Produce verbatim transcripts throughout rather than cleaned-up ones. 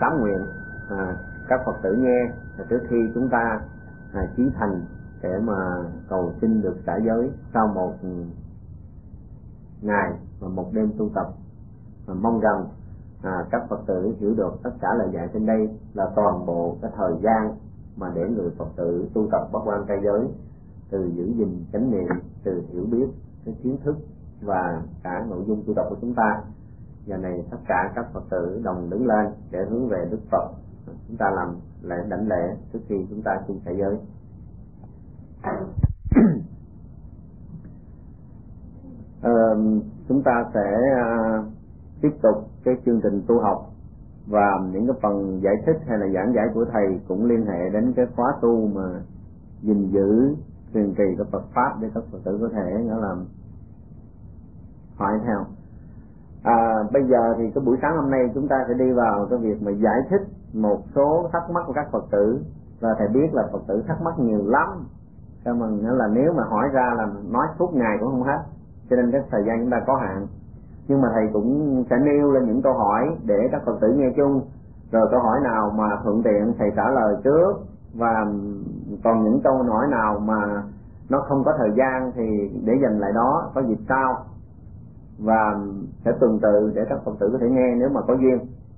tám nguyện à, các Phật tử nghe trước khi chúng ta à, chí thành để mà cầu xin được xả giới sau một ngày và một đêm tu tập. À, mong rằng à, các Phật tử hiểu được tất cả lời dạy trên đây là toàn bộ cái thời gian mà để người Phật tử tu tập bát quan trai giới, từ giữ gìn chánh niệm, từ hiểu biết cái kiến thức và cả nội dung tu tập của chúng ta. Giờ này tất cả các Phật tử đồng đứng lên để hướng về Đức Phật. Chúng ta làm lễ đảnh lễ trước khi chúng ta xin xả giới. ờ, chúng ta sẽ uh, tiếp tục cái chương trình tu học, và những cái phần giải thích hay là giảng giải của thầy cũng liên hệ đến cái khóa tu mà gìn giữ truyền trì cái Phật pháp để các Phật tử có thể nó làm hỏi theo. À, bây giờ thì cái buổi sáng hôm nay chúng ta sẽ đi vào cái việc mà giải thích một số thắc mắc của các Phật tử, và thầy biết là Phật tử thắc mắc nhiều lắm, cho mình là nếu mà hỏi ra là nói suốt ngày cũng không hết, cho nên cái thời gian chúng ta có hạn. Nhưng mà thầy cũng sẽ nêu lên những câu hỏi để các Phật tử nghe chung, rồi câu hỏi nào mà thuận tiện thầy trả lời trước, và còn những câu hỏi nào mà nó không có thời gian thì để dành lại đó có dịp sau, và sẽ tuần tự để các Phật tử có thể nghe nếu mà có duyên.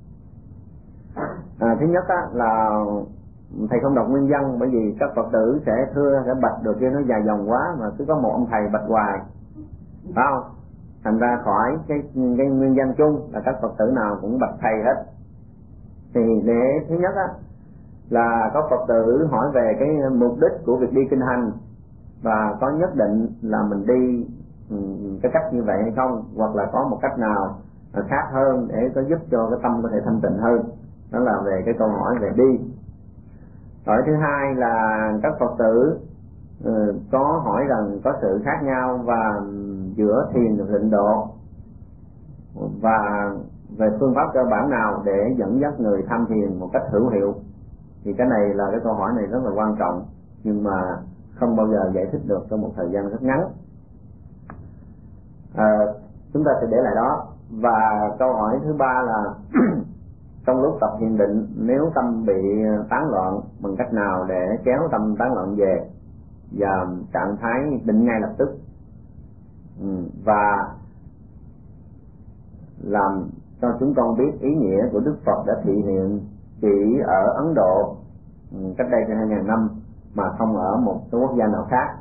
À, thứ nhất á, là thầy không đọc nguyên văn, bởi vì các Phật tử sẽ thưa sẽ bạch được kia nó dài dòng quá, mà cứ có một ông thầy bạch hoài, phải không? Thành ra khỏi cái, cái nguyên văn chung là các Phật tử nào cũng bạch thầy hết. Thì để thứ nhất á, là có Phật tử hỏi về cái mục đích của việc đi kinh hành, và có nhất định là mình đi cái cách như vậy hay không, hoặc là có một cách nào khác hơn để có giúp cho cái tâm có thể thanh tịnh hơn. Đó là về cái câu hỏi về đi. Hỏi thứ hai là các Phật tử uh, có hỏi rằng có sự khác nhau và giữa thiền và tịnh độ, và về phương pháp cơ bản nào để dẫn dắt người tham thiền một cách hữu hiệu. Thì cái này là cái câu hỏi này rất là quan trọng, nhưng mà không bao giờ giải thích được trong một thời gian rất ngắn. À, chúng ta sẽ để lại đó. Và câu hỏi thứ ba là trong lúc tập thiền định, nếu tâm bị tán loạn, bằng cách nào để kéo tâm tán loạn về và trạng thái định ngay lập tức, ừ, và làm cho chúng con biết ý nghĩa của Đức Phật đã thị hiện chỉ ở Ấn Độ ừ, cách đây hai ngàn năm, mà không ở một số quốc gia nào khác.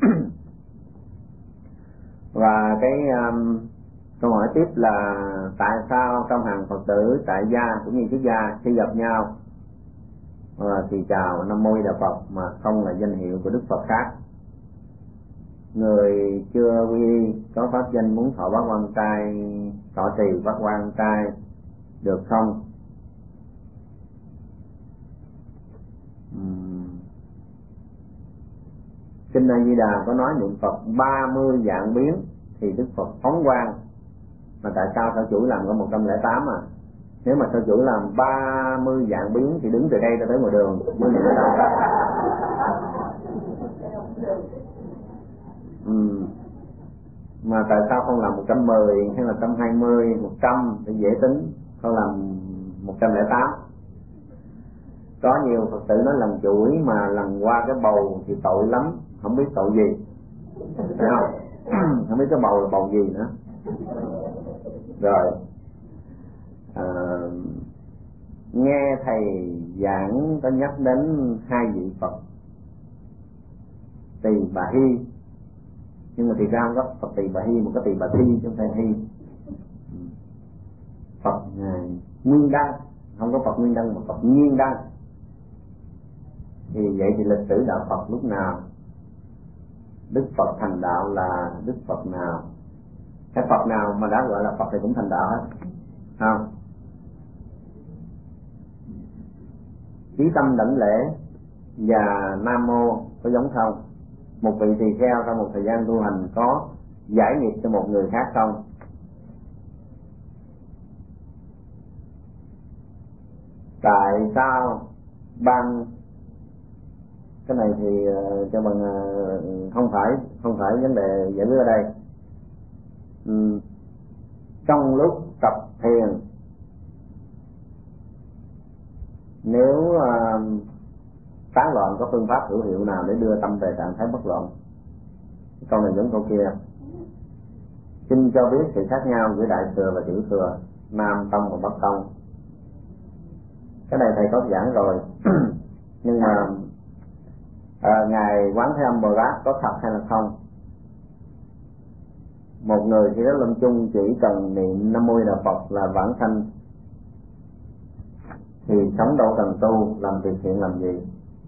Và cái um, câu hỏi tiếp là tại sao trong hàng Phật tử tại gia cũng như xuất gia khi gặp nhau uh, thì chào Nam Mô Di Đà Phật mà không là danh hiệu của Đức Phật khác? Người chưa quy y có pháp danh muốn thọ bát quan trai, thọ trì bát quan trai được không? Uhm. Kinh A Di Đà có nói niệm Phật ba mươi dạng biến thì Đức Phật phóng quang, mà tại sao sao chủ làm có một trăm lẻ tám à? Nếu mà sao chủ làm ba mươi dạng biến thì đứng từ đây ra tới ngoài đường mới niệm đâu. Ừ. Mà tại sao không làm một trăm mười hay là một trăm hai mươi, một trăm để dễ tính, không làm một trăm lẻ tám? Có nhiều Phật tử nói lần chuỗi mà lần qua cái bầu thì tội lắm, không biết tội gì, thấy không? Không biết cái bầu là bầu gì nữa. Rồi à, nghe thầy giảng có nhắc đến hai vị Phật Tỳ Bà Hy, nhưng mà thì ra không có Phật Tỳ Bà Hy, một cái Tỳ Bà Thi chứ không phải Hy. Phật ngài Nguyên Đăng, không có Phật Nguyên Đăng mà Phật Nhiên Đăng. Thì vậy thì lịch sử đạo Phật lúc nào? Đức Phật thành đạo là Đức Phật nào? Cái Phật nào mà đã gọi là Phật thì cũng thành đạo hết, không? Chí tâm đảnh lễ và Nam Mô có giống không? Một vị tỳ kheo trong một thời gian tu hành có giải nghiệp cho một người khác không? Tại sao ban cái này thì uh, cho bằng uh, không phải không phải vấn đề giải quyết ở đây. uhm, trong lúc tập thiền nếu uh, tán loạn có phương pháp hữu hiệu nào để đưa tâm về trạng thái bất loạn? Câu này giống câu kia. Xin cho biết sự khác nhau giữa đại thừa và tiểu thừa, nam tông và bắc tông. Cái này thầy có giảng rồi. Nhưng mà à, ngài Quán Thế Âm Bồ Tát có thật hay là không? Một người khi đó lâm chung chỉ cần niệm Nam Mô Di Đà Phật là vãng sanh, thì sống đâu cần tu, làm việc thiện làm gì?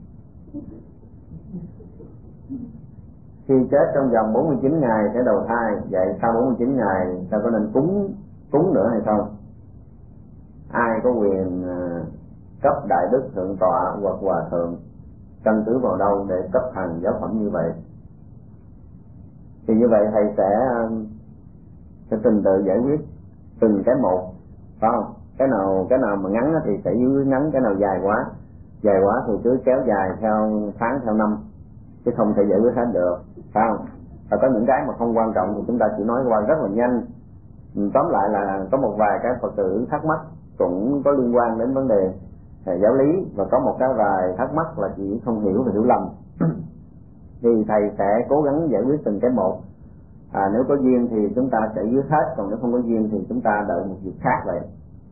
Khi chết trong vòng bốn mươi chín ngày sẽ đầu thai, vậy sau bốn mươi chín ngày ta có nên cúng cúng nữa hay không? Ai có quyền cấp đại đức thượng tọa hoặc hòa thượng, căn cứ vào đâu để cấp hành giáo phẩm như vậy? Thì như vậy thầy sẽ sẽ trình tự giải quyết từng cái một, phải không? Cái nào cái nào mà ngắn thì sẽ dưới ngắn, cái nào dài quá dài quá thì cứ kéo dài theo tháng theo năm, chứ không thể giải quyết hết được, phải không? Và có những cái mà không quan trọng thì chúng ta chỉ nói qua rất là nhanh. Tóm lại là có một vài cái Phật tử thắc mắc cũng có liên quan đến vấn đề giáo lý, và có một cái vài thắc mắc là chỉ không hiểu và hiểu lầm. Thì thầy sẽ cố gắng giải quyết từng cái một. À, nếu có duyên thì chúng ta sẽ giải hết, còn nếu không có duyên thì chúng ta đợi một dịp khác vậy.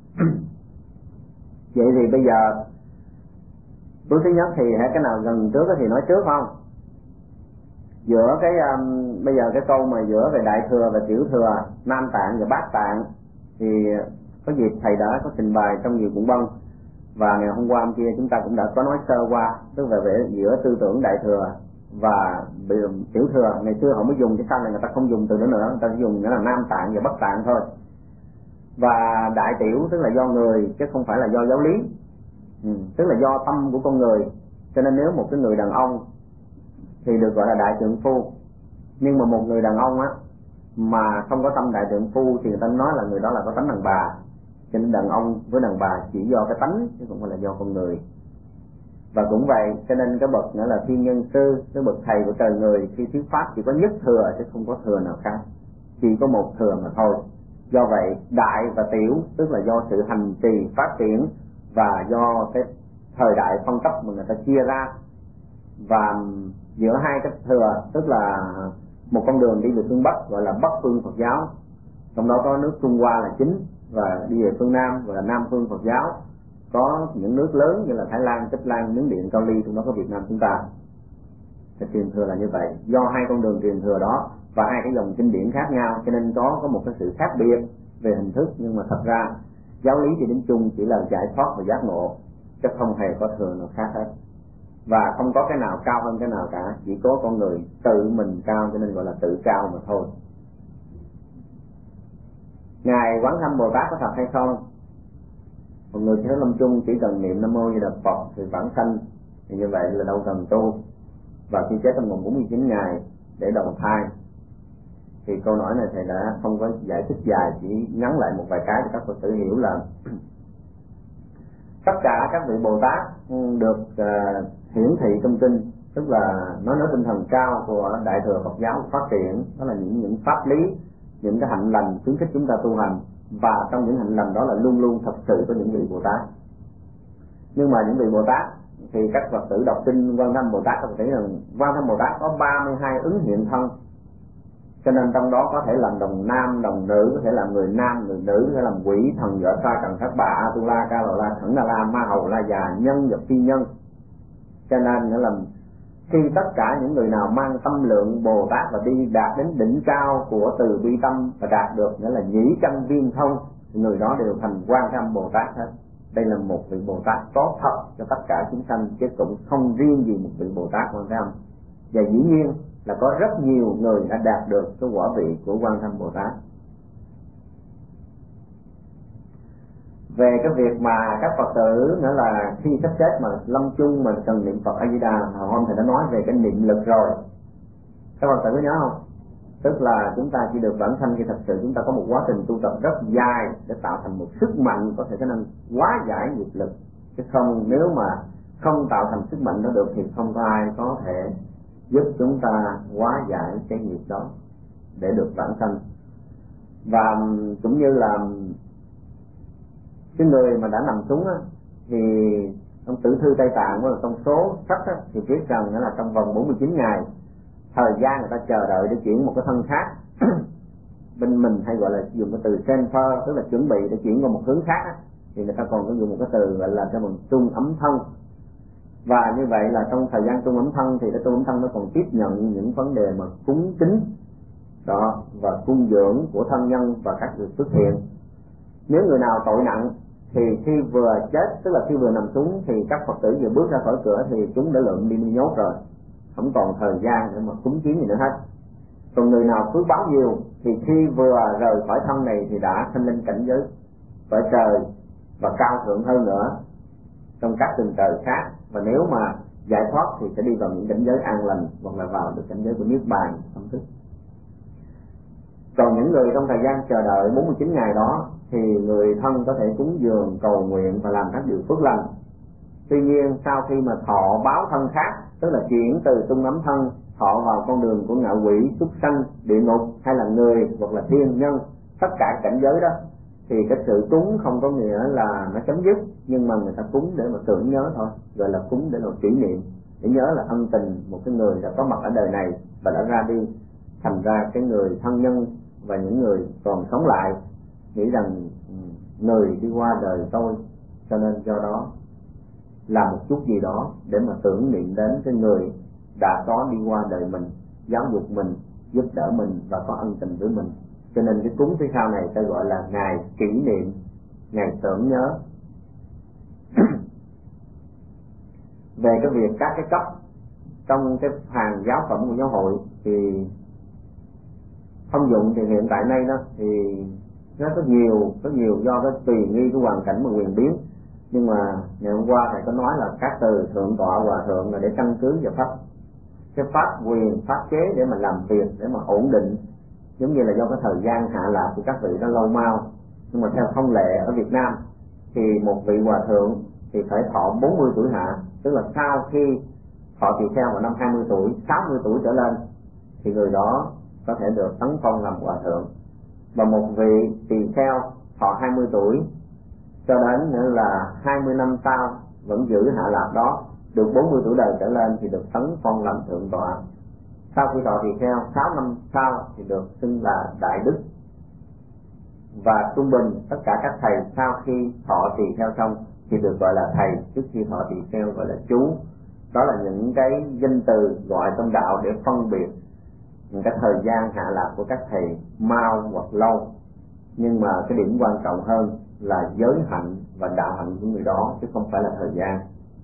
Vậy thì bây giờ bước thứ nhất thì cái nào gần trước thì nói trước không? Giữa cái um, bây giờ cái câu mà giữa về đại thừa và tiểu thừa, nam tạng và bát tạng, thì có dịp thầy đã có trình bày trong nhiều cuộn băng, và ngày hôm qua hôm kia chúng ta cũng đã có nói sơ qua, tức là về giữa tư tưởng đại thừa và tiểu thừa. Ngày xưa họ mới dùng, chứ sau này người ta không dùng từ đó nữa, người ta dùng nghĩa là nam tạng và bắc tạng thôi. Và đại tiểu tức là do người chứ không phải là do giáo lý, ừ, tức là do tâm của con người. Cho nên nếu một cái người đàn ông thì được gọi là đại trượng phu, nhưng mà một người đàn ông á mà không có tâm đại trượng phu thì người ta nói là người đó là có tánh đàn bà. Cho nên đàn ông với đàn bà chỉ do cái tánh chứ không phải là do con người. Và cũng vậy, cho nên cái bậc nữa là thiên nhân sư, cái bậc thầy của trời người, khi thuyết pháp chỉ có nhất thừa chứ không có thừa nào khác, chỉ có một thừa mà thôi. Do vậy đại và tiểu tức là do sự hành trì phát triển và do cái thời đại phân cấp mà người ta chia ra. Và giữa hai cái thừa tức là một con đường đi về phương Bắc gọi là Bắc phương Phật giáo, trong đó có nước Trung Hoa là chính, và đi về phương Nam gọi là Nam phương Phật giáo. Có những nước lớn như là Thái Lan, Tích Lan, Miến Điện, Cao Ly, trong đó có Việt Nam chúng ta. Thì truyền thừa là như vậy, do hai con đường truyền thừa đó và hai cái dòng kinh điển khác nhau, cho nên có có một cái sự khác biệt về hình thức, nhưng mà thật ra giáo lý thì đến chung chỉ là giải thoát và giác ngộ, chứ không hề có thừa nào khác hết. Và không có cái nào cao hơn cái nào cả, chỉ có con người tự mình cao, cho nên gọi là tự cao mà thôi. Ngài Quán Thâm Bồ Tát có thật hay không? Một người thế lâm chung chỉ cần niệm Nam Mô Di Đà Phật thì vãng sanh, thì như vậy là đâu cần tu, và khi chết trong vòng bốn mươi chín ngày để đầu thai. Thì câu nói này thầy đã không có giải thích dài, chỉ ngắn lại một vài cái để các Phật tử hiểu là tất cả các vị Bồ Tát được uh, hiển thị trong kinh, tức là nói nói tinh thần cao của đại thừa Phật giáo phát triển, đó là những những pháp lý, những cái hạnh lành khuyến khích chúng ta tu hành, và trong những hạnh lành đó là luôn luôn thật sự có những vị Bồ Tát. Nhưng mà những vị Bồ Tát thì các Phật tử đọc kinh Quan Thâm Bồ Tát có thể rằng Quan Thâm Bồ Tát có ba mươi hai ứng hiện thân, cho nên trong đó có thể làm đồng nam đồng nữ, có thể làm người nam người nữ, có thể làm quỷ thần vợ sa cần thất bà Atula Ca Lò La Khẩn Na La Ma Hầu La Già nhân và phi nhân. Cho nên nghĩa là khi tất cả những người nào mang tâm lượng Bồ Tát và đi đạt đến đỉnh cao của từ bi tâm và đạt được nghĩa là nhĩ căn viên thông, người đó đều thành Quan Thế Âm Bồ Tát hết. Đây là một vị Bồ Tát có thật cho tất cả chúng sanh, chứ cũng không riêng gì một vị Bồ Tát Quan Thế Âm. Và dĩ nhiên là có rất nhiều người đã đạt được cái quả vị của Quan Thế Âm Bồ Tát. Về cái việc mà các Phật tử nữa là khi sắp chết mà lâm chung mà cần niệm Phật A Di Đà, hồi hôm thầy đã nói về cái niệm lực rồi, các Phật tử có nhớ không? Tức là chúng ta chỉ được vãng sanh khi thật sự chúng ta có một quá trình tu tập rất dài để tạo thành một sức mạnh có thể khả năng hóa giải nghiệp lực, chứ không nếu mà không tạo thành sức mạnh đó được thì không có ai có thể giúp chúng ta hóa giải cái nghiệp đó để được vãng sanh. Và cũng như là cái người mà đã nằm xuống á, thì trong Tử Thư Tây Tạng là trong số sách á, thì viết rằng là trong vòng bốn mươi chín ngày thời gian người ta chờ đợi để chuyển một cái thân khác bên mình hay gọi là dùng cái từ transfer, tức là chuẩn bị để chuyển qua một hướng khác á, thì người ta còn có dùng một cái từ gọi là cái bằng trung ấm thân. Và như vậy là trong thời gian trung ấm thân thì cái trung ấm thân nó còn tiếp nhận những vấn đề mà cúng kính đó và cung dưỡng của thân nhân và các việc xuất hiện. Nếu người nào tội nặng thì khi vừa chết, tức là khi vừa nằm xuống thì các Phật tử vừa bước ra khỏi cửa thì chúng đã lượm đi nhốt rồi, không còn thời gian để mà cúng kiến gì nữa hết. Còn người nào phước báo nhiều thì khi vừa rời khỏi thân này thì đã sanh lên cảnh giới cõi trời và cao thượng hơn nữa trong các tầng trời khác, và nếu mà giải thoát thì sẽ đi vào những cảnh giới an lành hoặc là vào được cảnh giới của niết bàn tâm thức. Còn những người trong thời gian chờ đợi bốn mươi chín ngày đó thì người thân có thể cúng dường, cầu nguyện và làm các điều phước lành. Tuy nhiên sau khi mà thọ báo thân khác, tức là chuyển từ trung ấm thân thọ vào con đường của ngạ quỷ, súc sanh, địa ngục hay là người hoặc là thiên nhân, tất cả cảnh giới đó, thì cái sự cúng không có nghĩa là nó chấm dứt, nhưng mà người ta cúng để mà tưởng nhớ thôi, gọi là cúng để mà kỷ niệm, để nhớ là ân tình một cái người đã có mặt ở đời này và đã ra đi. Thành ra cái người thân nhân và những người còn sống lại nghĩ rằng người đi qua đời tôi, cho nên do đó làm một chút gì đó để mà tưởng niệm đến cái người đã có đi qua đời mình, giáo dục mình, giúp đỡ mình và có ân tình với mình. Cho nên cái cúng phía sau này ta gọi là ngày kỷ niệm, ngày tưởng nhớ. Về cái việc các cái cấp trong cái hàng giáo phẩm của giáo hội thì thông dụng thì hiện tại nay đó thì nó có nhiều có nhiều do cái tùy nghi cái hoàn cảnh mà quyền biến. Nhưng mà ngày hôm qua thầy có nói là các từ thượng tọa, hòa thượng là để căn cứ vào pháp cái pháp quyền, pháp chế để mà làm việc, để mà ổn định, giống như là do cái thời gian hạ lạc của các vị đó lâu mau. Nhưng mà theo thông lệ ở Việt Nam thì một vị hòa thượng thì phải thọ bốn mươi tuổi hạ, tức là sau khi thọ tỳ kheo vào năm hai mươi tuổi, sáu mươi tuổi trở lên thì người đó có thể được tấn phong làm hòa thượng. Và một vị tỳ kheo thọ hai mươi tuổi cho đến nữa là hai mươi năm sau vẫn giữ hạ lạc đó, được bốn mươi tuổi đời trở lên thì được tấn phong làm thượng tọa. Sau khi thọ tỳ kheo sáu năm sau thì được xưng là đại đức. Và trung bình tất cả các thầy sau khi thọ tỳ kheo xong thì được gọi là thầy, trước khi thọ tỳ kheo gọi là chú. Đó là những cái danh từ gọi trong đạo để phân biệt những cái thời gian hạ lạc của các thầy mau hoặc lâu. Nhưng mà cái điểm quan trọng hơn là giới hạnh và đạo hạnh của người đó, chứ không phải là thời gian.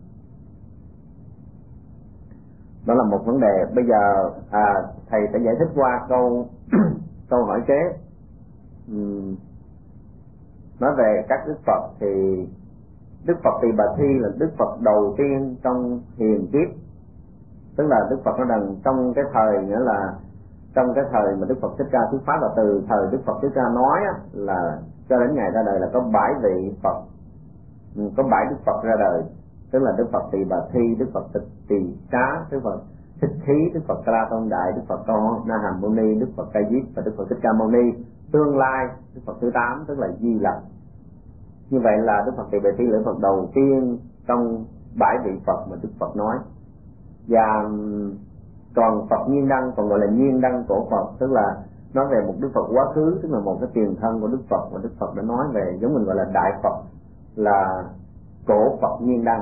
Đó là một vấn đề. Bây giờ à, thầy sẽ giải thích qua câu câu hỏi kế. uhm, nói về các đức Phật thì Đức Phật Tỳ Bà Thi là Đức Phật đầu tiên trong hiền kiếp, tức là Đức Phật nó đằng trong cái thời, nghĩa là trong cái thời mà Đức Phật Thích Ca thuyết pháp, là từ thời Đức Phật Thích Ca nói á, là cho đến ngày ra đời là có bảy vị Phật, có bảy Đức Phật ra đời, tức là Đức Phật Tỳ Bà Thi, Đức Phật Tịch Tỳ Xá, Đức Phật Thích Khí, Đức Phật Ca La Tôn Đại, Đức Phật Tô Na Hàm Mâu Ni, Đức Phật Ca Diếp và Đức Phật Thích Ca Mâu Ni. Tương lai Đức Phật thứ tám tức là Di Lặc. Như vậy là Đức Phật Tỳ Bà Thi là Phật đầu tiên trong bảy vị Phật mà Đức Phật nói. Và còn Phật Nhiên Đăng còn gọi là Nhiên Đăng cổ Phật, tức là nói về một Đức Phật quá khứ, tức là một cái tiền thân của Đức Phật, và Đức Phật đã nói về, giống mình gọi là Đại Phật, là cổ Phật Nhiên Đăng.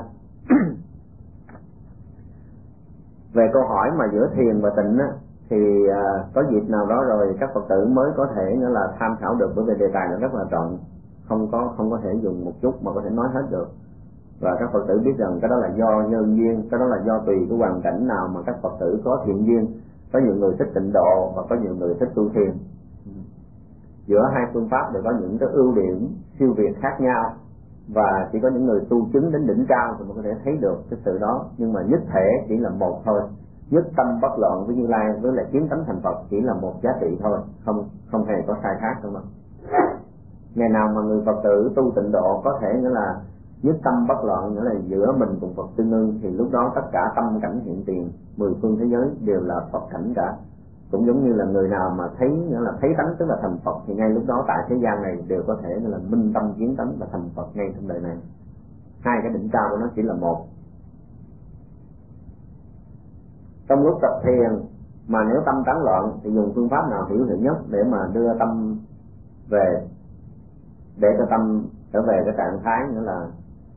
Về câu hỏi mà giữa thiền và tịnh á, thì à, có dịp nào đó rồi các Phật tử mới có thể nữa là tham khảo được, bởi vì đề tài nó rất là rộng, không có không có thể dùng một chút mà có thể nói hết được. Và các Phật tử biết rằng cái đó là do nhân duyên, cái đó là do tùy cái hoàn cảnh nào mà các Phật tử có thiện duyên. Có nhiều người thích tịnh độ và có nhiều người thích tu thiền. Giữa hai phương pháp đều có những cái ưu điểm siêu việt khác nhau, và chỉ có những người tu chứng đến đỉnh cao thì mới có thể thấy được cái sự đó. Nhưng mà nhất thể chỉ là một thôi, nhất tâm bất loạn với Như Lai với lại kiến tánh thành Phật chỉ là một giá trị thôi, không không hề có sai khác đâu mà. Ngày nào mà người Phật tử tu tịnh độ có thể nghĩa là nhất tâm bất loạn, nghĩa là giữa mình cùng Phật tương ưng, thì lúc đó tất cả tâm cảnh hiện tiền mười phương thế giới đều là Phật cảnh cả. Cũng giống như là người nào mà thấy nghĩa là thấy tánh tức là thành Phật, thì ngay lúc đó tại thế gian này đều có thể là minh tâm kiến tánh và thành Phật ngay trong đời này. hai cái đỉnh cao của nó chỉ là một. Trong lúc tập thiền mà nếu tâm tán loạn thì dùng phương pháp nào hữu hiệu nhất để mà đưa tâm về, để cho tâm trở về cái trạng thái nữa là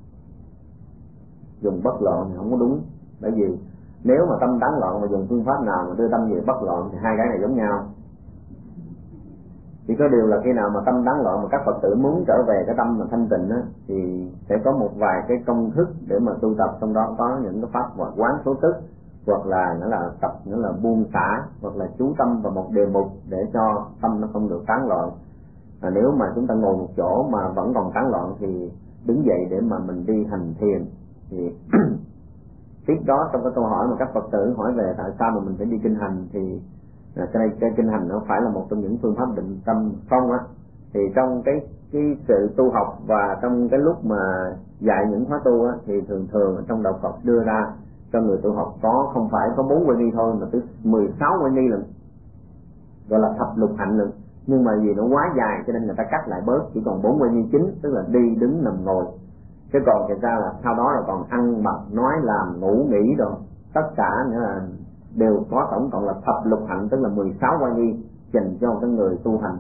dùng bất loạn thì không có đúng. Bởi vì nếu mà tâm tán loạn mà dùng phương pháp nào mà đưa tâm về bất loạn thì hai cái này giống nhau. Chỉ có điều là khi nào mà tâm tán loạn mà các Phật tử muốn trở về cái tâm mà thanh tịnh á, thì sẽ có một vài cái công thức để mà tu tập, trong đó có những cái pháp hoặc quán số tức, hoặc là nó là tập nó là buông xả, hoặc là chú tâm vào một đề mục để cho tâm nó không được tán loạn. À, nếu mà chúng ta ngồi một chỗ mà vẫn còn tán loạn thì đứng dậy để mà mình đi hành thiền. Thì tiếp đó trong cái câu hỏi mà các Phật tử hỏi về tại sao mà mình phải đi kinh hành, thì à, cái này cái kinh hành nó phải là một trong những phương pháp định tâm không á. Thì trong cái cái sự tu học và trong cái lúc mà dạy những khóa tu á, thì thường thường trong đạo Phật đưa ra cho người tu học có không phải có bốn quay nghi thôi mà tới mười sáu quay nghi lần, gọi là thập lục hạnh lần. Nhưng mà vì nó quá dài cho nên người ta cắt lại bớt, chỉ còn bốn quay nghi chính, tức là đi đứng nằm ngồi. Chứ còn thực ra là sau đó là còn ăn mặc nói làm ngủ nghỉ rồi, tất cả nghĩa là đều có tổng cộng là thập lục hạnh, tức là mười sáu quay nghi dành cho cái người tu hành.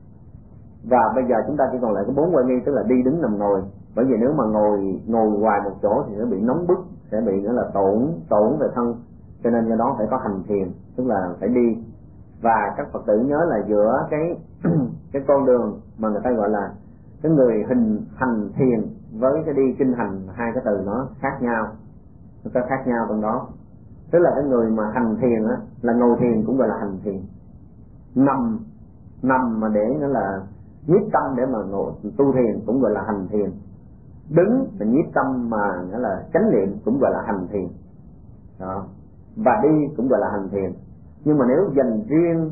Và bây giờ chúng ta chỉ còn lại có bốn quay nghi, tức là đi đứng nằm ngồi. Bởi vì nếu mà ngồi ngồi hoài một chỗ thì nó bị nóng bức, sẽ bị nghĩa là tổn tổn về thân, cho nên do đó phải có hành thiền, tức là phải đi. Và các Phật tử nhớ là giữa cái cái con đường mà người ta gọi là cái người hình hành thiền với cái đi kinh hành, hai cái từ nó khác nhau, nó có khác nhau trong đó. Tức là cái người mà hành thiền á, là ngồi thiền cũng gọi là hành thiền, nằm nằm mà để nghĩa là nhiếp tâm để mà ngồi tu thiền cũng gọi là hành thiền, đứng mà nhiếp tâm mà nghĩa là chánh niệm cũng gọi là hành thiền đó. Và đi cũng gọi là hành thiền. Nhưng mà nếu dành riêng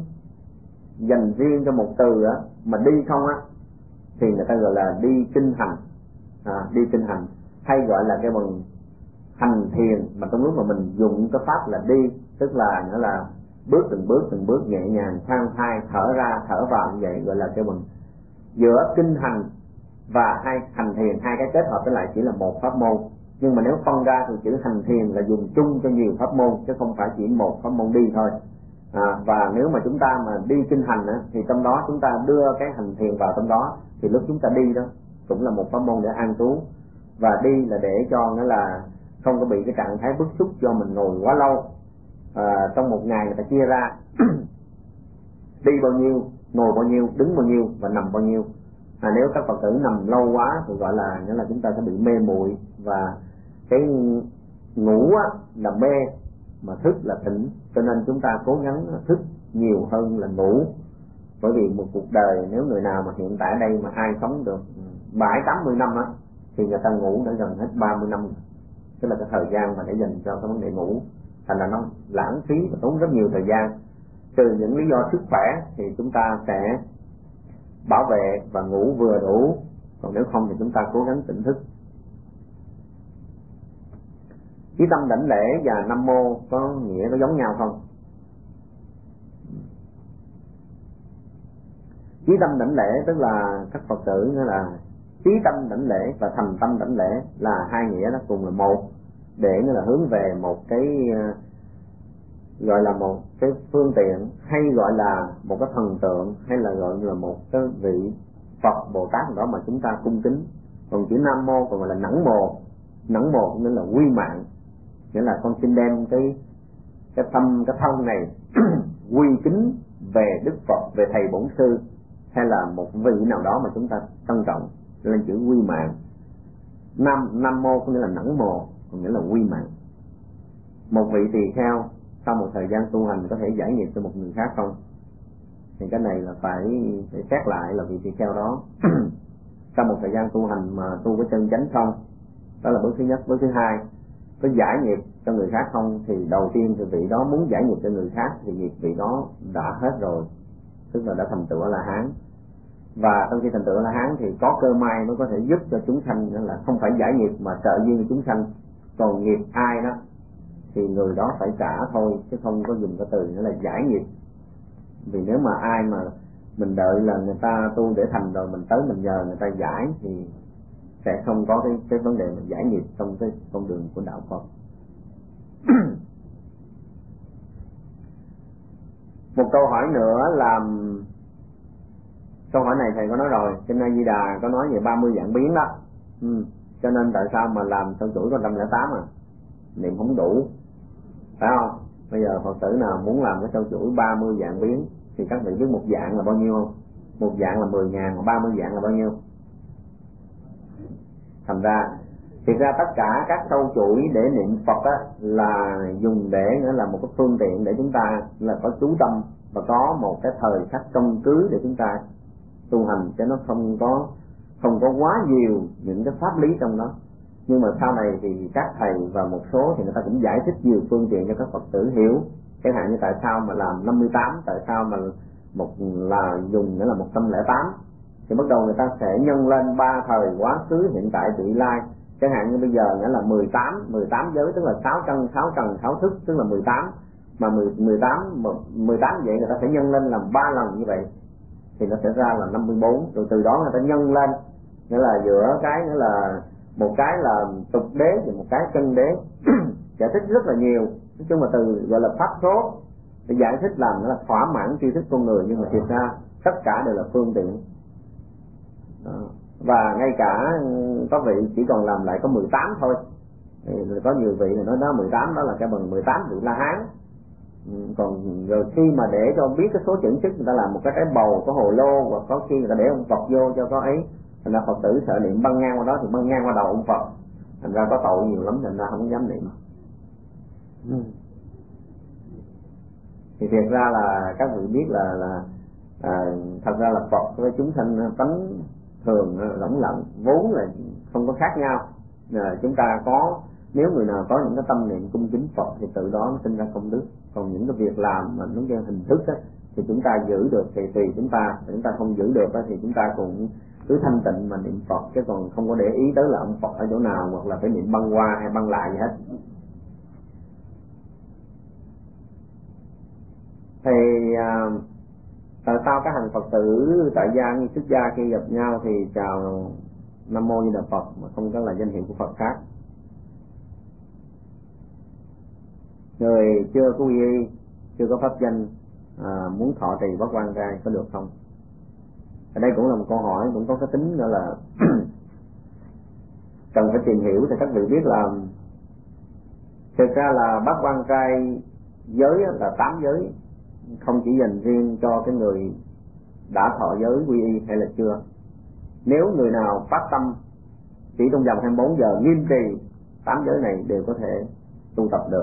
dành riêng cho một từ á mà đi không á thì người ta gọi là đi kinh hành, à, đi kinh hành, hay gọi là cái bằng hành thiền. Mà trong lúc mà mình dùng cái pháp là đi, tức là nghĩa là bước từng bước từng bước nhẹ nhàng, khoan thai, thở ra thở vào như vậy, gọi là cái bằng. Giữa kinh hành và hai hành thiền, hai cái kết hợp với lại chỉ là một pháp môn. Nhưng mà nếu phân ra thì chữ hành thiền là dùng chung cho nhiều pháp môn, chứ không phải chỉ một pháp môn đi thôi. À, và nếu mà chúng ta mà đi kinh hành á, thì trong đó chúng ta đưa cái hành thiền vào trong đó, thì lúc chúng ta đi đó cũng là một pháp môn để an trú. Và đi là để cho nghĩa là không có bị cái trạng thái bức xúc do mình ngồi quá lâu. À, trong một ngày người ta chia ra đi bao nhiêu, ngồi bao nhiêu, đứng bao nhiêu và nằm bao nhiêu. À, nếu các Phật tử nằm lâu quá thì gọi là nghĩa là chúng ta sẽ bị mê muội, và cái ngủ á, là mê mà thức là tỉnh, cho nên chúng ta cố gắng thức nhiều hơn là ngủ. Bởi vì một cuộc đời nếu người nào mà hiện tại đây mà ai sống được bảy tám mươi năm á thì người ta ngủ đã gần hết ba mươi năm, tức là cái thời gian mà để dành cho cái vấn đề ngủ, thành là nó lãng phí và tốn rất nhiều thời gian. Trừ những lý do sức khỏe thì chúng ta sẽ bảo vệ và ngủ vừa đủ, còn nếu không thì chúng ta cố gắng tỉnh thức. Chí tâm đảnh lễ và nam mô có nghĩa có giống nhau không? Chí tâm đảnh lễ tức là các Phật tử nghĩa là chí tâm đảnh lễ và thành tâm đảnh lễ là hai nghĩa nó cùng là một, để nghĩa là hướng về một cái gọi là một cái phương tiện, hay gọi là một cái thần tượng, hay là gọi là một cái vị Phật Bồ Tát đó mà chúng ta cung kính. Còn chữ nam mô còn gọi là nẵng mồ, nẵng mồ cũng nghĩa là quy mạng, nghĩa là con xin đem cái cái tâm cái thân này quy kính về Đức Phật, về thầy bổn sư, hay là một vị nào đó mà chúng ta trân trọng, lên chữ quy mạng. Nam nam mô có nghĩa là nẵng mồ, còn nghĩa là quy mạng. Một vị tỳ kheo sau một thời gian tu hành có thể giải nghiệp cho một người khác không? Thì cái này là phải phải xét lại là vị tỳ kheo đó sau một thời gian tu hành mà tu với chân chánh không, đó là bước thứ nhất. Bước thứ hai, có giải nghiệp cho người khác không, thì đầu tiên thì vị đó muốn giải nghiệp cho người khác thì nghiệp vị đó đã hết rồi, tức là đã thành tựu A-la-hán. Và trong khi thành tựu A-la-hán thì có cơ may mới có thể giúp cho chúng sanh, nên là không phải giải nghiệp mà trợ duyên cho chúng sanh. Còn nghiệp ai đó thì người đó phải trả thôi, chứ không có dùng cái từ nữa là giải nghiệp. Vì nếu mà ai mà mình đợi là người ta tu để thành rồi mình tới mình nhờ người ta giải thì sẽ không có cái cái vấn đề mà giải nghiệp trong cái con đường của đạo Phật. Một câu hỏi nữa là, câu hỏi này thầy có nói rồi, trên A Di Đà có nói về ba mươi dạng biến đó. Ừ. Cho nên tại sao mà làm sâu chuỗi có một trăm lẻ tám à? Niệm không đủ, phải không? Bây giờ Phật tử nào muốn làm cái sâu chuỗi ba mươi dạng biến thì các vị biết một dạng là bao nhiêu không? Một dạng là mười ngàn, và ba mươi dạng là bao nhiêu? Thành ra Thực ra tất cả các sâu chuỗi để niệm Phật á, là dùng để nữa là một cái phương tiện để chúng ta là có chú tâm và có một cái thời khắc căn cứ để chúng ta tu hành, cho nó không có không có quá nhiều những cái pháp lý trong đó. Nhưng mà sau này thì các thầy và một số thì người ta cũng giải thích nhiều phương tiện cho các Phật tử hiểu, chẳng hạn như tại sao mà làm năm mươi tám, tại sao mà một là dùng nữa là một trăm lẻ tám, thì bắt đầu người ta sẽ nhân lên ba thời quá khứ hiện tại vị lai. Chẳng hạn như bây giờ nghĩa là mười tám, mười tám giới tức là sáu căn, sáu trần, sáu thức tức là mười tám, mà mười, mười tám, mười tám vậy người ta sẽ nhân lên làm ba lần như vậy thì nó sẽ ra là năm mươi bốn, rồi từ đó người ta nhân lên, nghĩa là giữa cái nghĩa là một cái là tục đế và một cái chân đế. Giải thích rất là nhiều, nói chung là từ gọi là pháp số để giải thích làm nó là thỏa mãn tri thức con người, nhưng mà thiệt ra tất cả đều là phương tiện. Đó. Và ngay cả có vị chỉ còn làm lại có mười tám thôi, thì có nhiều vị thì nói đó mười tám đó là cái bằng mười tám vị La Hán. Còn rồi khi mà để cho biết cái số chữ chức, người ta làm một cái cái bầu có hồ lô, hoặc có khi người ta để ông Phật vô cho có ấy, thành ra Phật tử sợ niệm băng ngang qua đó thì băng ngang qua đầu ông Phật, thành ra có tội nhiều lắm, thành ra không dám niệm. Thì thiệt ra là các vị biết là là à, thật ra là Phật với chúng sanh tánh thường lẫn lẫn, vốn là không có khác nhau. À, chúng ta có, nếu người nào có những cái tâm niệm cung kính Phật thì tự đó nó sinh ra công đức. Còn những cái việc làm mà nó theo hình thức á, thì chúng ta giữ được thì tùy chúng ta, chúng ta không giữ được á, thì chúng ta cũng cứ thanh tịnh mà niệm Phật, chứ còn không có để ý tới là ông Phật ở chỗ nào, hoặc là phải niệm băng qua hay băng lại gì hết. Thì à, tại sao các hàng Phật tử tại gia như xuất gia khi gặp nhau thì chào Nam Mô Di Đà Phật mà không có là danh hiệu của Phật khác? Người chưa có quy y, chưa có pháp danh, à, muốn thọ trì Bát Quan Trai có được không? Ở đây cũng là một câu hỏi, cũng có cái tính nữa là cần phải tìm hiểu. Thì các vị biết là thực ra là Bát Quan Trai giới là tám giới, không chỉ dành riêng cho cái người đã thọ giới quy y hay là chưa. Nếu người nào phát tâm chỉ trong vòng hai mươi bốn giờ nghiêm trì tám giới này đều có thể tu tập được.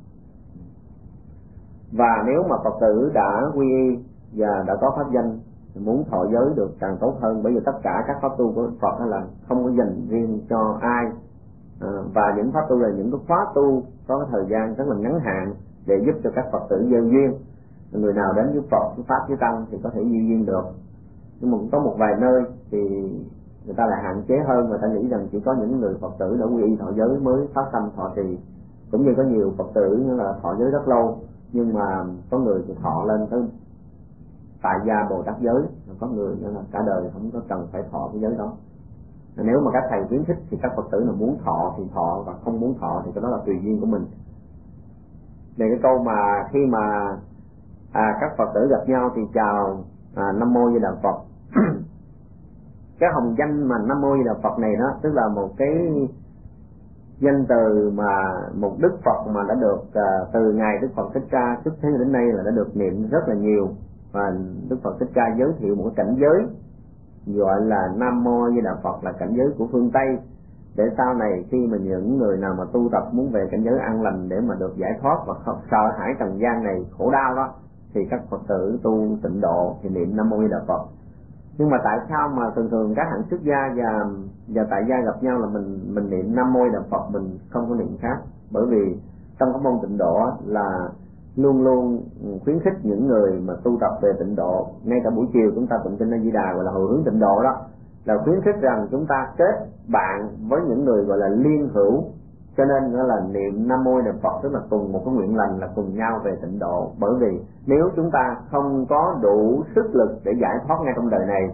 Và nếu mà Phật tử đã quy y và đã có pháp danh muốn thọ giới được càng tốt hơn, bởi vì tất cả các pháp tu của Phật là không có dành riêng cho ai, à, và những pháp tu là những cái khóa tu có cái thời gian rất là ngắn hạn để giúp cho các Phật tử gieo duyên. Người nào đến với Phật, với Pháp, với Tăng thì có thể gieo duyên được. Nhưng mà cũng có một vài nơi thì người ta lại hạn chế hơn, người ta nghĩ rằng chỉ có những người Phật tử đã quy y thọ giới mới phát tâm thọ trì. Cũng như có nhiều Phật tử như là thọ giới rất lâu, nhưng mà có người thì thọ lên tới tại gia Bồ Tát giới, có người nữa là cả đời không có cần phải thọ cái giới đó. Nếu mà các thầy khuyến khích thì các Phật tử nào muốn thọ thì thọ, và không muốn thọ thì cái đó là tùy duyên của mình. Về cái câu mà khi mà à, các Phật tử gặp nhau thì chào à, Nam Mô Di Đà Phật. Cái hồng danh mà Nam Mô Di Đà Phật này đó, tức là một cái danh từ mà một Đức Phật mà đã được à, từ ngày Đức Phật Thích Ca xuất thế đến nay là đã được niệm rất là nhiều. Và Đức Phật Thích Ca giới thiệu một cái cảnh giới gọi là Nam Mô Di Đà Phật, là cảnh giới của phương Tây, để sau này khi mà những người nào mà tu tập muốn về cảnh giới an lành để mà được giải thoát và không sợ hãi trần gian này khổ đau đó, thì các Phật tử tu tịnh độ thì niệm Nam Mô Di Đà Phật. Nhưng mà tại sao mà thường thường các hạng xuất gia và và tại gia gặp nhau là mình mình niệm Nam Mô Di Đà Phật, mình không có niệm khác? Bởi vì trong các môn tịnh độ là luôn luôn khuyến khích những người mà tu tập về tịnh độ, ngay cả buổi chiều chúng ta tụng kinh A Di Đà gọi là hồi hướng tịnh độ đó, là khuyến khích rằng chúng ta kết bạn với những người gọi là liên hữu. Cho nên nó là niệm Nam Mô Di Đà Phật tức là cùng một cái nguyện lành, là cùng nhau về tịnh độ. Bởi vì nếu chúng ta không có đủ sức lực để giải thoát ngay trong đời này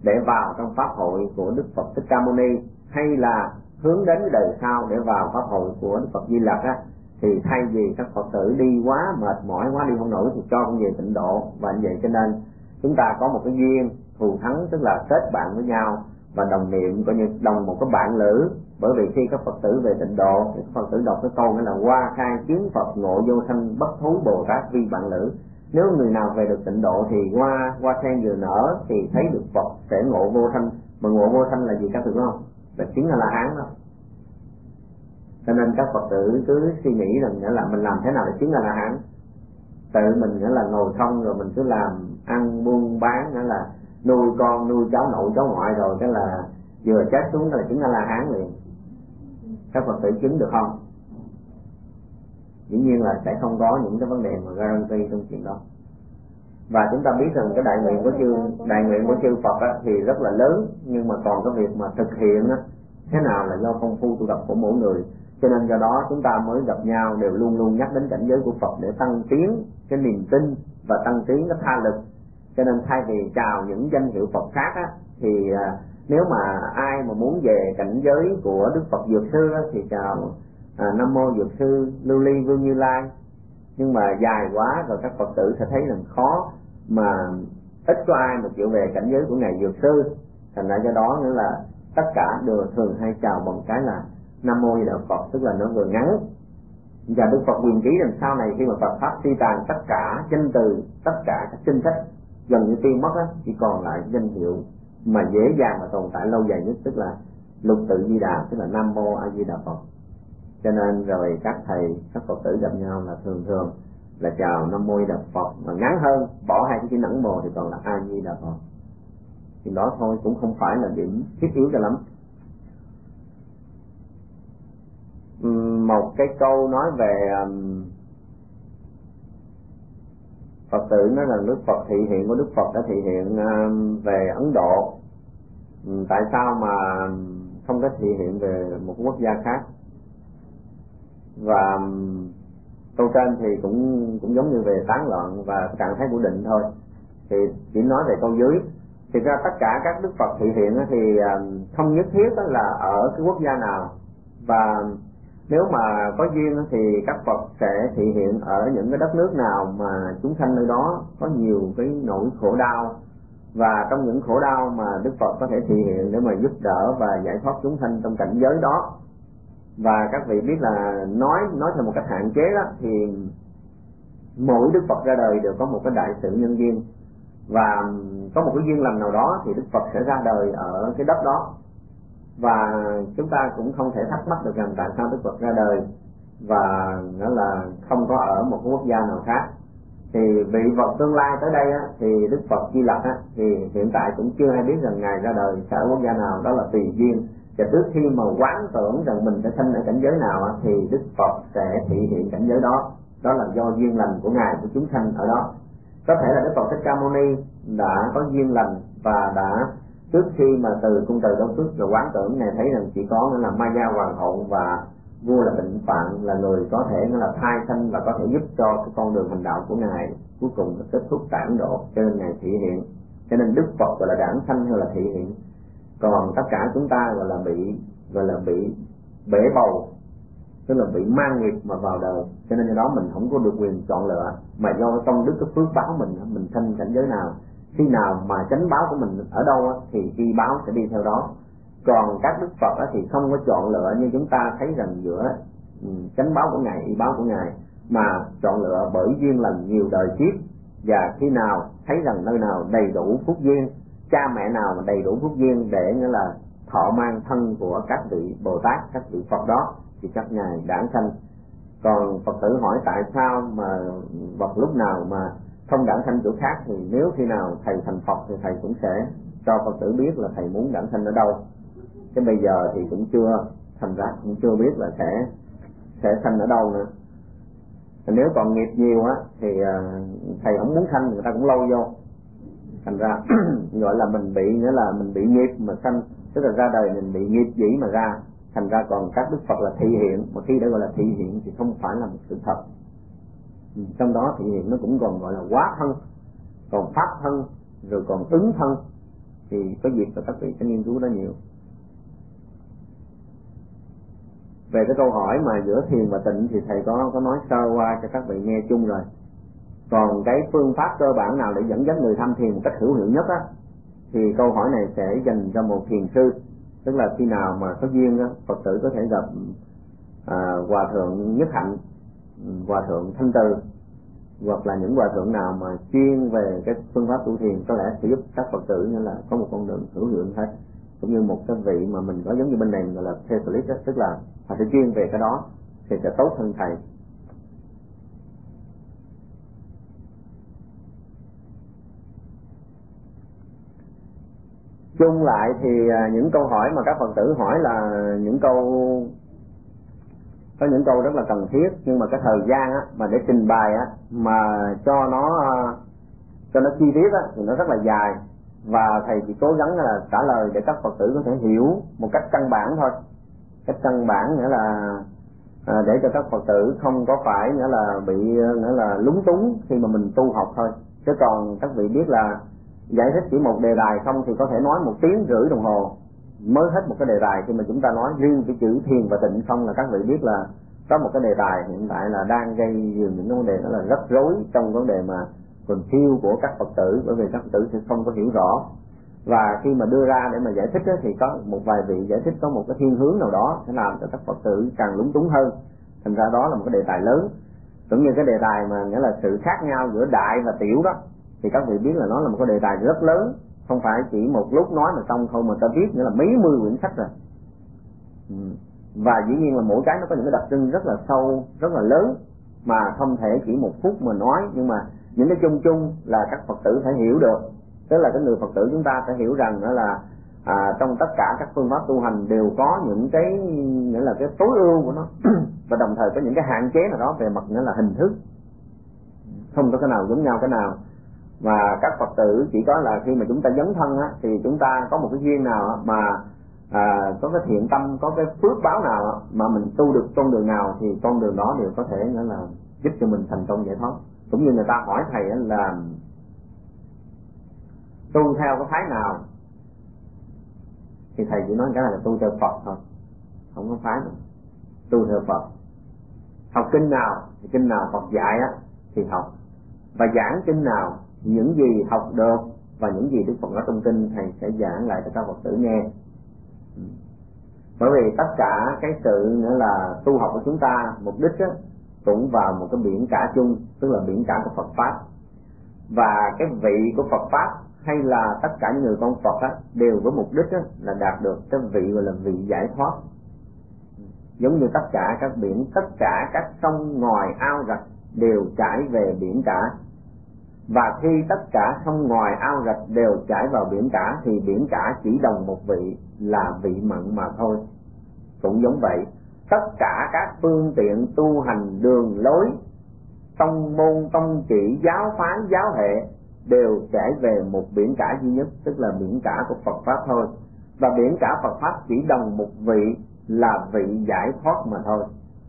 để vào trong pháp hội của Đức Phật Thích Ca Mâu Ni, hay là hướng đến đời sau để vào pháp hội của Đức Phật Di Lặc á, thì thay vì các Phật tử đi quá mệt mỏi, quá đi không nổi thì cho con về tịnh độ. Và như vậy cho nên chúng ta có một cái duyên thù thắng, tức là kết bạn với nhau và đồng niệm, coi như đồng một cái bạn lữ. Bởi vì khi các Phật tử về tịnh độ thì các Phật tử đọc cái câu nghĩa là hoa khai kiến Phật ngộ vô sanh bất thú Bồ Tát vi bạn lữ. Nếu người nào về được tịnh độ thì hoa hoa sen vừa nở thì thấy được Phật sẽ ngộ vô sanh. Mà ngộ vô sanh là gì các vị không? Là chứng A La Hán đó. Cho nên các Phật tử cứ suy nghĩ rằng nghĩa là mình làm thế nào để chứng A La Hán. Tự mình nghĩa là ngồi không rồi mình cứ làm ăn buôn bán, nghĩa là nuôi con nuôi cháu nội cháu ngoại, rồi cái là vừa chết xuống cái là chứng A La Hán liền. Các Phật tử chứng được không? Dĩ nhiên là sẽ không có những cái vấn đề mà guarantee trong chuyện đó. Và chúng ta biết rằng cái đại nguyện của chư đại nguyện của chư Phật á, thì rất là lớn, nhưng mà còn cái việc mà thực hiện á, thế nào là do công phu tu tập của mỗi người. Cho nên do đó chúng ta mới gặp nhau đều luôn luôn nhắc đến cảnh giới của Phật để tăng tiến cái niềm tin và tăng tiến cái tha lực. Cho nên thay vì chào những danh hiệu Phật khác á, thì à, nếu mà ai mà muốn về cảnh giới của Đức Phật Dược Sư á, thì chào à, Nam Mô Dược Sư Lưu Ly Vương Như Lai. Nhưng mà dài quá rồi các Phật tử sẽ thấy rằng khó, mà ít có ai mà chịu về cảnh giới của Ngài Dược Sư. Thành ra do đó nữa là tất cả đều thường hay chào bằng cái là Nam Mô Di Đà Phật, tức là nó vừa ngắn. Và Đức Phật quyền ký rằng sau này khi mà Phật pháp suy tàn, tất cả danh từ, tất cả các kinh sách gần như tiêu mất á, chỉ còn lại danh hiệu mà dễ dàng mà tồn tại lâu dài nhất, tức là Lục Tự Di Đà, tức là Nam Mô A Di Đà Phật. Cho nên rồi các thầy các Phật tử gặp nhau là thường thường là chào Nam Mô Di Đà Phật, mà ngắn hơn bỏ hai cái chữ nẵng mồ thì còn là A Di Đà Phật. Thì đó thôi cũng không phải là điểm thiết yếu cho lắm. Một cái câu nói về um, Phật tử nói rằng Đức Phật thị hiện của Đức Phật đã thị hiện um, về Ấn Độ, um, tại sao mà không có thị hiện về một quốc gia khác? Và um, câu trên thì cũng cũng giống như về tán loạn và trạng thái của định thôi, thì chỉ nói về câu dưới. Thì ra tất cả các Đức Phật thị hiện thì um, không nhất thiết là ở cái quốc gia nào, và nếu mà có duyên thì các Phật sẽ thị hiện ở những cái đất nước nào mà chúng sanh nơi đó có nhiều cái nỗi khổ đau, và trong những khổ đau mà Đức Phật có thể thị hiện để mà giúp đỡ và giải thoát chúng sanh trong cảnh giới đó. Và các vị biết là nói nói theo một cách hạn chế đó, thì mỗi Đức Phật ra đời đều có một cái đại sự nhân duyên, và có một cái duyên lành nào đó thì Đức Phật sẽ ra đời ở cái đất đó. Và chúng ta cũng không thể thắc mắc được rằng tại sao Đức Phật ra đời và nó là không có ở một quốc gia nào khác. Thì vị Phật tương lai tới đây á, thì Đức Phật Di Lặc á, thì hiện tại cũng chưa ai biết rằng Ngài ra đời sẽ ở quốc gia nào, đó là tùy duyên. Và trước khi mà quán tưởng rằng mình sẽ sinh ở cảnh giới nào á, thì Đức Phật sẽ thị hiện cảnh giới đó. Đó là do duyên lành của Ngài, của chúng sanh ở đó. Có thể là Đức Phật Thích Ca Mâu Ni đã có duyên lành và đã trước khi mà từ cung từ Đông Xuất rồi quán tưởng, Ngài thấy rằng chỉ có là Maya Hoàng hậu và vua là Tịnh Phạn là người có thể là thai sanh và có thể giúp cho cái con đường hành đạo của Ngài cuối cùng kết thúc tại Ấn Độ, cho nên Ngài thị hiện. Cho nên Đức Phật gọi là đản sanh hay là thị hiện. Còn tất cả chúng ta gọi là bị gọi là bị bể bầu, tức là bị mang nghiệp mà vào đời. Cho nên do đó mình không có được quyền chọn lựa, mà do công đức cái phước báo mình, mình sanh cảnh giới nào, khi nào mà chánh báo của mình ở đâu thì y báo sẽ đi theo đó. Còn các Đức Phật thì không có chọn lựa như chúng ta thấy rằng giữa chánh báo của Ngài, y báo của Ngài, mà chọn lựa bởi duyên lành nhiều đời kiếp. Và khi nào thấy rằng nơi nào đầy đủ phúc duyên, cha mẹ nào mà đầy đủ phúc duyên để nghĩa là thọ mang thân của các vị Bồ Tát, các vị Phật đó, thì các Ngài đản sanh. Còn Phật tử hỏi tại sao mà vật lúc nào mà không đản sanh chỗ khác, thì nếu khi nào thầy thành Phật thì thầy cũng sẽ cho Phật tử biết là thầy muốn đản sanh ở đâu. Chứ bây giờ thì cũng chưa, thành ra cũng chưa biết là sẽ sẽ sanh ở đâu nữa. Nếu còn nghiệp nhiều á thì thầy không muốn sanh, người ta cũng lâu vô. Thành ra gọi là mình bị, nghĩa là mình bị nghiệp mà sanh, tức là ra đời mình bị nghiệp dĩ mà ra. Thành ra còn các Đức Phật là thị hiện, mà khi đã gọi là thị hiện thì không phải là một sự thật. Trong đó thị hiện nó cũng còn gọi là hóa thân, còn pháp thân, rồi còn ứng thân. thì có dịp là các vị sẽ nghiên cứu đó nhiều. Về cái câu hỏi mà giữa thiền và tịnh thì thầy có có nói sơ qua cho các vị nghe chung rồi. Còn cái phương pháp cơ bản nào để dẫn dắt người tham thiền một cách hữu hiệu nhất á, thì câu hỏi này sẽ dành cho một thiền sư. Tức là khi nào mà có duyên á, Phật tử có thể gặp à, hòa thượng Nhất Hạnh, hòa thượng Thanh Từ, hoặc là những hòa thượng nào mà chuyên về cái phương pháp tu thiền, có lẽ sẽ giúp các Phật tử như là có một con đường hữu hiệu hết. Cũng như một cái vị mà mình có giống như bên này gọi là specialist đó, tức là họ sẽ chuyên về cái đó thì sẽ tốt hơn thầy. Chung lại thì những câu hỏi mà các Phật tử hỏi là những câu, có những câu rất là cần thiết, nhưng mà cái thời gian á, mà để trình bày á, mà cho nó cho nó chi tiết á, thì nó rất là dài, và thầy chỉ cố gắng là trả lời để các Phật tử có thể hiểu một cách căn bản thôi. Cách căn bản nghĩa là à, để cho các Phật tử không có phải nghĩa là bị nghĩa là lúng túng khi mà mình tu học thôi. Chứ còn các vị biết là giải thích chỉ một đề tài không thì có thể nói một tiếng rưỡi đồng hồ mới hết một cái đề tài. Khi mà chúng ta nói riêng cái chữ thiền và tịnh không là các vị biết là có một cái đề tài hiện tại là đang gây nhiều những cái vấn đề đó là rất rối trong vấn đề mà confuse của các Phật tử, bởi vì các Phật tử sẽ không có hiểu rõ. Và khi mà đưa ra để mà giải thích đó, thì có một vài vị giải thích có một cái thiên hướng nào đó sẽ làm cho các Phật tử càng lúng túng hơn. Thành ra đó là một cái đề tài lớn. Cũng như cái đề tài mà nghĩa là sự khác nhau giữa đại và tiểu đó, thì các vị biết là nó là một cái đề tài rất lớn, không phải chỉ một lúc nói mà xong không, mà ta viết nghĩa là mấy mươi quyển sách rồi. Và dĩ nhiên là mỗi cái nó có những cái đặc trưng rất là sâu, rất là lớn, mà không thể chỉ một phút mà nói. Nhưng mà những cái chung chung là các Phật tử phải hiểu được. Tức là cái người Phật tử chúng ta phải hiểu rằng đó là à, trong tất cả các phương pháp tu hành đều có những cái nghĩa là cái tối ưu của nó và đồng thời có những cái hạn chế nào đó về mặt nghĩa là hình thức, không có cái nào giống nhau cái nào. Và các Phật tử chỉ có là khi mà chúng ta dấn thân á, thì chúng ta có một cái duyên nào á, mà à, có cái thiện tâm, có cái phước báo nào á, mà mình tu được con đường nào thì con đường đó đều có thể nghĩa là giúp cho mình thành công giải thoát. Cũng như người ta hỏi thầy á, là tu theo cái phái nào, thì thầy chỉ nói cái này là tu theo Phật thôi, không có phái nữa. Tu theo Phật. Học kinh nào thì kinh nào Phật dạy á thì học, và giảng kinh nào, những gì học được và những gì Đức Phật nói trong kinh thầy sẽ giảng lại cho các Phật tử nghe. Bởi vì tất cả cái sự nữa là tu học của chúng ta mục đích á, cũng vào một cái biển cả chung, tức là biển cả của Phật pháp. Và cái vị của Phật pháp hay là tất cả những người con Phật á, đều có mục đích á, là đạt được cái vị gọi là vị giải thoát. Giống như tất cả các biển, tất cả các sông ngòi ao rạch đều chảy về biển cả. Và khi tất cả sông ngòi ao rạch đều chảy vào biển cả thì biển cả chỉ đồng một vị là vị mặn mà thôi. Cũng giống vậy, tất cả các phương tiện tu hành đường lối, tông môn, tông chỉ, giáo phái, giáo hệ đều chảy về một biển cả duy nhất, tức là biển cả của Phật pháp thôi. Và biển cả Phật pháp chỉ đồng một vị là vị giải thoát mà thôi.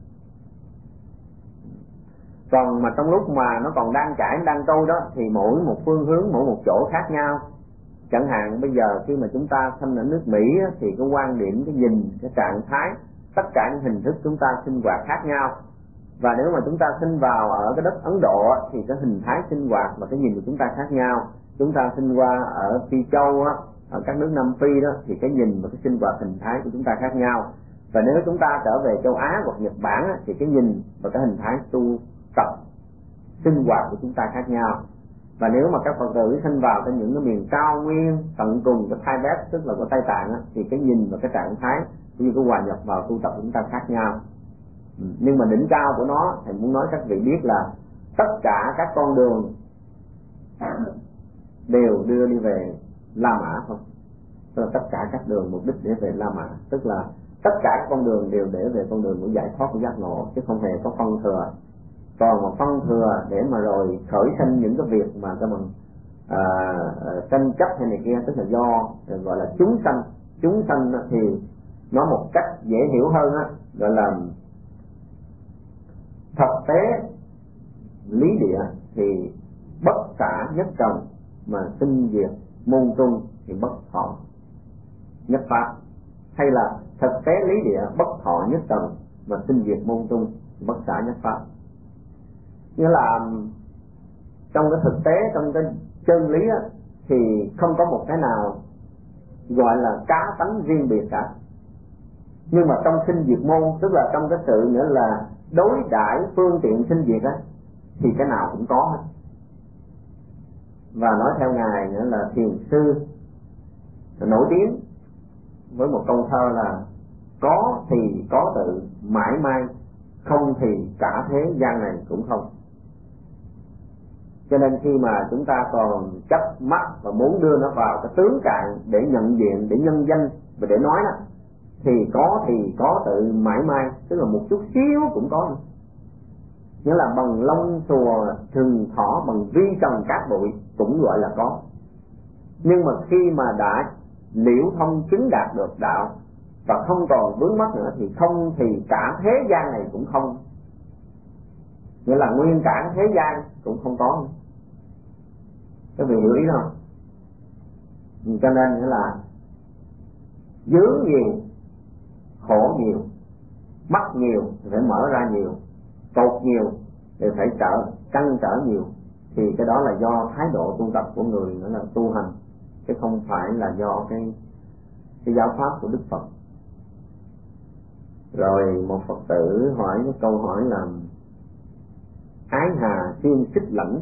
Còn mà trong lúc mà nó còn đang chảy, đang trôi đó, thì mỗi một phương hướng, mỗi một chỗ khác nhau. Chẳng hạn bây giờ khi mà chúng ta sinh ở nước Mỹ thì cái quan điểm, cái nhìn, cái trạng thái, tất cả những hình thức chúng ta sinh hoạt khác nhau. Và nếu mà chúng ta sinh vào ở cái đất Ấn Độ thì cái hình thái sinh hoạt và cái nhìn của chúng ta khác nhau. Chúng ta sinh qua ở Phi Châu á, ở các nước Nam Phi đó, thì cái nhìn và cái sinh hoạt hình thái của chúng ta khác nhau. Và nếu chúng ta trở về châu Á hoặc Nhật Bản á, thì cái nhìn và cái hình thái tu tập sinh hoạt của chúng ta khác nhau. Và nếu mà các Phật tử sinh vào trên những cái miền cao nguyên tận cùng cái Tibet, tức là của Tây Tạng á, thì cái nhìn và cái trạng thái cũng như cái hòa nhập vào tu tập của chúng ta khác nhau. Nhưng mà đỉnh cao của nó, thầy muốn nói các vị biết là tất cả các con đường đều đưa đi về La Mã thôi. Tức là tất cả các đường mục đích để về La Mã, tức là tất cả các con đường đều để về con đường của giải thoát, của giác ngộ, chứ không hề có phân thừa. Còn một phân thừa để mà rồi khởi sinh những cái việc mà cái bằng à, tranh chấp hay này kia, tức là do gọi là chúng sanh. Chúng sanh thì nói một cách dễ hiểu hơn á, gọi là thực tế lý địa thì bất xả nhất trần mà sinh diệt môn trung thì bất thọ nhất pháp, hay là thực tế lý địa bất thọ nhất tầng và sinh diệt môn tung bất xả nhất pháp. Nghĩa là trong cái thực tế, trong cái chân lý á, thì không có một cái nào gọi là cá tánh riêng biệt cả. Nhưng mà trong sinh diệt môn, tức là trong cái sự nghĩa là đối đãi phương tiện sinh diệt á, thì cái nào cũng có hết. Và nói theo ngài nữa là thiền sư nổi tiếng với một câu thơ là có thì có tự mãi mãi, không thì cả thế gian này cũng không. Cho nên khi mà chúng ta còn chấp mắt và muốn đưa nó vào cái tướng cạn để nhận diện, để nhân danh và để nói đó, thì có thì có tự mãi mãi, tức là một chút xíu cũng có. Nghĩa là bằng lông xùa thường thỏ, bằng vi trần cát bụi cũng gọi là có. Nhưng mà khi mà đã liễu thông chứng đạt được đạo và không còn vướng mắc nữa thì không thì cả thế gian này cũng không. Nghĩa là nguyên cả thế gian cũng không có. Các vị hiểu ý không? Cho nên nghĩa là dướng nhiều, khổ nhiều, mắc nhiều thì phải mở ra nhiều, tột nhiều thì phải trở căng trở nhiều. Thì cái đó là do thái độ tu tập của người, nữa là tu hành, chứ không phải là do cái cái giáo pháp của Đức Phật. Rồi một Phật tử hỏi cái câu hỏi là ái hà xuyên xích lãnh,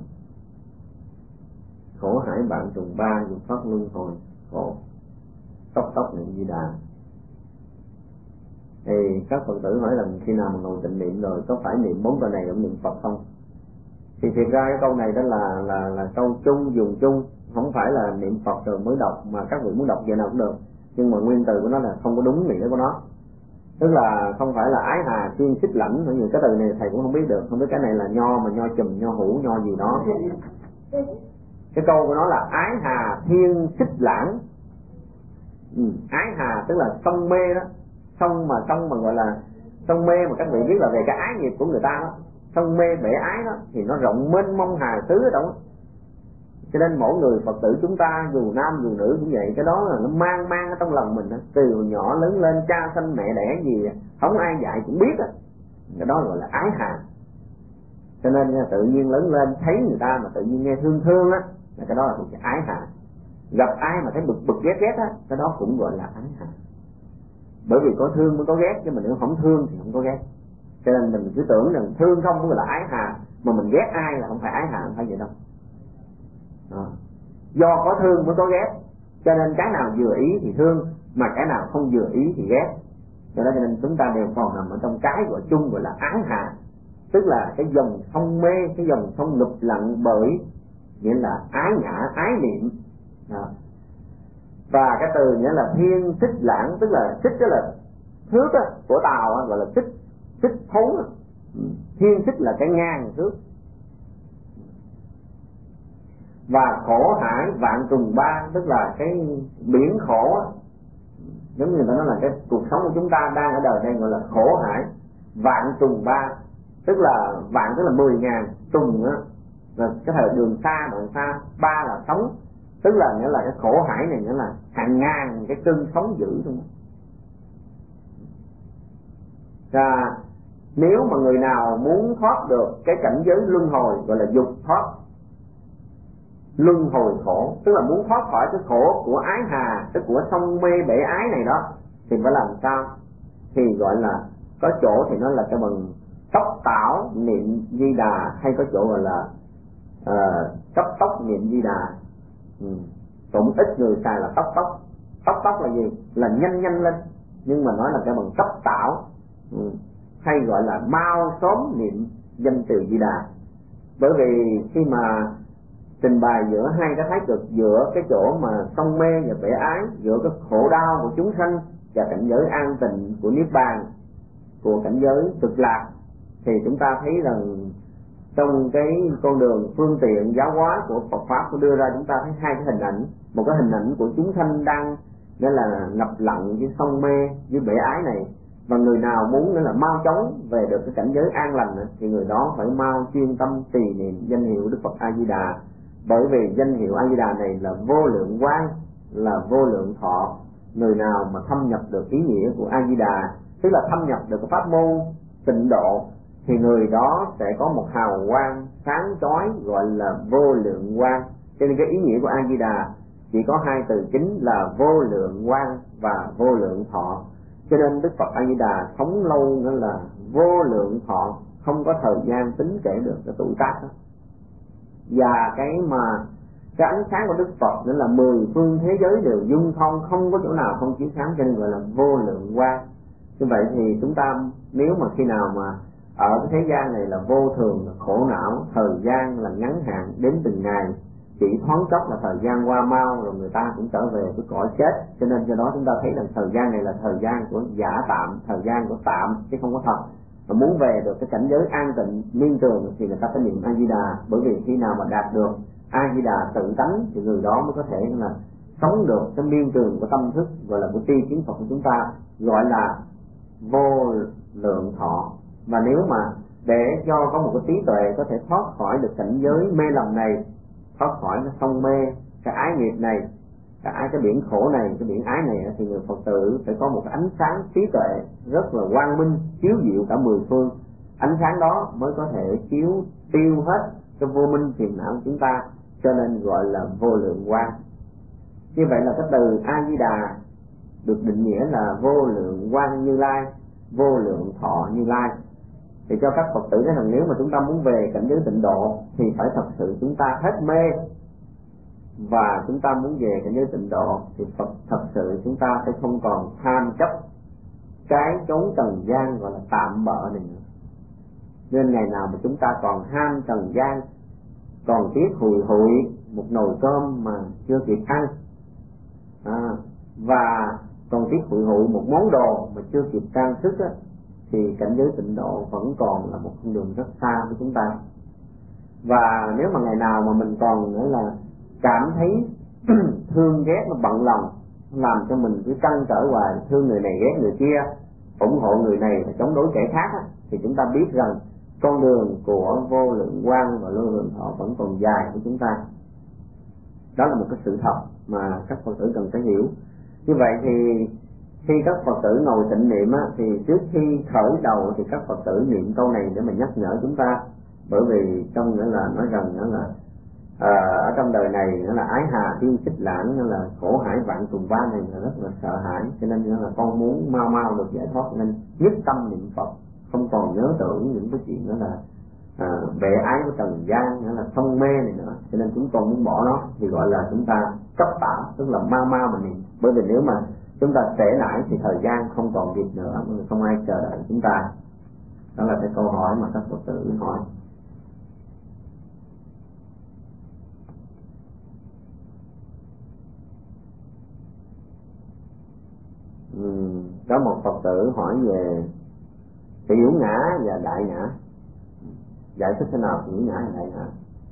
khổ hải bạn trùng ba, dục thoát luân hồi khổ, tốc tốc niệm Di Đà. Thì các Phật tử hỏi là khi nào mà ngồi tịnh niệm rồi có phải niệm bốn câu này cũng niệm Phật không? Thì thiệt ra cái câu này đó là là là câu chung, dùng chung, không phải là niệm Phật rồi mới đọc, mà các vị muốn đọc giờ nào cũng được. Nhưng mà nguyên từ của nó là không có đúng nghĩa của nó. Tức là không phải là ái hà xuyên xích lãnh, bởi vì cái từ này thầy cũng không biết được, không biết cái này là nho mà nho chùm, nho hữu, nho gì đó. Cái câu của nó là ái hà thiên xích lãng. Ừ, ái hà tức là sông mê đó, sông mà sông mà gọi là sông mê mà các vị biết là về cái ái nghiệp của người ta đó, sông mê bể ái đó thì nó rộng mênh mông hà tứ ở đâu. Cho nên mỗi người Phật tử chúng ta dù nam dù nữ cũng vậy, cái đó là nó mang mang ở trong lòng mình đó. Từ nhỏ lớn lên cha sanh mẹ đẻ gì không ai dạy cũng biết đó. Cái đó gọi là ái hà. Cho nên tự nhiên lớn lên thấy người ta mà tự nhiên nghe thương thương á, là cái đó là thuộc cái ái hà. Gặp ai mà thấy bực bực ghét ghét á, cái đó cũng gọi là ái hà. Bởi vì có thương mới có ghét, chứ mình nếu không thương thì không có ghét. Cho nên mình cứ tưởng rằng thương không mới là ái hà, mà mình ghét ai là không phải ái hà, không phải vậy đâu. Đó. Do có thương mới có ghét, cho nên cái nào vừa ý thì thương, mà cái nào không vừa ý thì ghét. Cho nên chúng ta đều còn nằm ở trong cái gọi chung gọi là ái hạ, tức là cái dòng sông mê, cái dòng sông ngụp lặng bởi nghĩa là ái ngã, ái niệm. Đó. Và cái từ nghĩa là thiên xích lãng, tức là xích đó là thước á, của Tàu á, gọi là xích, xích thốn á. Thiên xích là cái ngang thước. Và khổ hải vạn trùng ba, tức là cái biển khổ á, giống như người ta nói là cái cuộc sống của chúng ta đang ở đời đây gọi là khổ hải vạn trùng ba, tức là vạn tức là mười ngàn, trùng á là cái thời đường xa đoạn xa, ba là sống, tức là nghĩa là cái khổ hải này nghĩa là hàng ngàn cái cơn sóng dữ luôn. Và nếu mà người nào muốn thoát được cái cảnh giới luân hồi gọi là dục thoát luân hồi khổ, tức là muốn thoát khỏi cái khổ của ái hà, tức của sông mê bể ái này đó, thì phải làm sao? Thì gọi là có chỗ thì nó là cái bằng tốc tảo niệm Di Đà, hay có chỗ gọi là uh, cấp tốc niệm Di Đà. Ừ. Cũng ít người xài là tốc tốc. Tốc tốc là gì? Là nhanh nhanh lên, nhưng mà nói là cái bằng tốc tảo. Ừ. Hay gọi là mau sớm niệm danh từ Di Đà. Bởi vì khi mà trình bày giữa hai cái thái cực, giữa cái chỗ mà sông mê và bể ái, giữa cái khổ đau của chúng sanh và cảnh giới an tịnh của niết bàn, của cảnh giới cực lạc, thì chúng ta thấy rằng trong cái con đường phương tiện giáo hóa của Phật pháp của đưa ra, chúng ta thấy hai cái hình ảnh. Một cái hình ảnh của chúng sanh đang nghĩa là ngập lặng với sông mê với bể ái này, và người nào muốn nghĩa là mau chóng về được cái cảnh giới an lành thì người đó phải mau chuyên tâm trì niệm danh hiệu Đức Phật A Di Đà. Bởi vì danh hiệu A Di Đà này là vô lượng quang, là vô lượng thọ. Người nào mà thâm nhập được ý nghĩa của A Di Đà, tức là thâm nhập được cái pháp môn tịnh độ, thì người đó sẽ có một hào quang sáng chói gọi là vô lượng quang. Cho nên cái ý nghĩa của A Di Đà chỉ có hai từ chính là vô lượng quang và vô lượng thọ. Cho nên Đức Phật A Di Đà sống lâu nữa là vô lượng thọ, không có thời gian tính kể được cái tuổi tác đó. Và cái mà cái ánh sáng của Đức Phật nữa là mười phương thế giới đều dung thông, không có chỗ nào không chiếu sáng, cho nên gọi là vô lượng quang. Như vậy thì chúng ta nếu mà khi nào mà ở cái thế gian này là vô thường, là khổ não, thời gian là ngắn hạn, đến từng ngày, chỉ thoáng chốc là thời gian qua mau rồi người ta cũng trở về cái cõi chết. Cho nên do đó chúng ta thấy rằng thời gian này là thời gian của giả tạm, thời gian của tạm chứ không có thật. Mà muốn về được cái cảnh giới an tịnh miên tường thì người ta phải niệm A Di Đà, bởi vì khi nào mà đạt được A Di Đà tự tánh thì người đó mới có thể là sống được cái miên tường của tâm thức, gọi là của tri kiến Phật của chúng ta, gọi là vô lượng thọ. Và nếu mà để cho có một cái trí tuệ có thể thoát khỏi được cảnh giới mê lầm này, thoát khỏi cái sông mê, cái ái nghiệp này, cái ái cái biển khổ này, cái biển ái này, thì người Phật tử phải có một cái ánh sáng trí tuệ rất là quang minh, chiếu diệu cả mười phương. Ánh sáng đó mới có thể chiếu tiêu hết cái vô minh phiền não của chúng ta, cho nên gọi là vô lượng quang. Như vậy là cái từ A Di Đà được định nghĩa là vô lượng quang Như Lai, vô lượng thọ Như Lai. Thì cho các Phật tử nói rằng nếu mà chúng ta muốn về cảnh giới tịnh độ thì phải thật sự chúng ta hết mê, và chúng ta muốn về cảnh giới tịnh độ thì Phật thật sự chúng ta phải không còn tham chấp cái chốn trần gian gọi là tạm bợ này nữa. Nên ngày nào mà chúng ta còn ham trần gian, còn tiếc hùi hụi một nồi cơm mà chưa kịp ăn, à, và còn tiếc hùi hụi một món đồ mà chưa kịp trang sức á, thì cảnh giới tịnh độ vẫn còn là một con đường rất xa với chúng ta. Và nếu mà ngày nào mà mình còn nữa là cảm thấy thương ghét, nó bận lòng, làm cho mình cứ trăn trở hoài, thương người này ghét người kia, ủng hộ người này và chống đối kẻ khác á, thì chúng ta biết rằng con đường của vô lượng quang và vô lượng thọ vẫn còn dài của chúng ta. Đó là một cái sự thật mà các Phật tử cần phải hiểu. Như vậy thì khi các Phật tử ngồi tịnh niệm á, thì trước khi khởi đầu thì các Phật tử niệm câu này để mà nhắc nhở chúng ta. Bởi vì trong nghĩa là nói rằng nữa là à, ở trong đời này nữa là ái hà tiêu xích lãng, nữa là khổ hải vạn trùng ba này là rất là sợ hãi, cho nên nữa là con muốn mau mau được giải thoát, nên nhất tâm niệm Phật, không còn nhớ tưởng những cái chuyện nữa là à, bệ ái của trần gian, nữa là thông mê này nữa, cho nên chúng con muốn bỏ nó, thì gọi là chúng ta cấp tả, tức là mau mau mà niệm. Bởi vì nếu mà chúng ta trễ nải thì thời gian không còn kịp nữa, không ai chờ đợi chúng ta. Đó là cái câu hỏi mà các Phật tử hỏi. Ừ, có một Phật tử hỏi về tiểu ngã và đại ngã, giải thích thế nào tiểu ngã và đại ngã.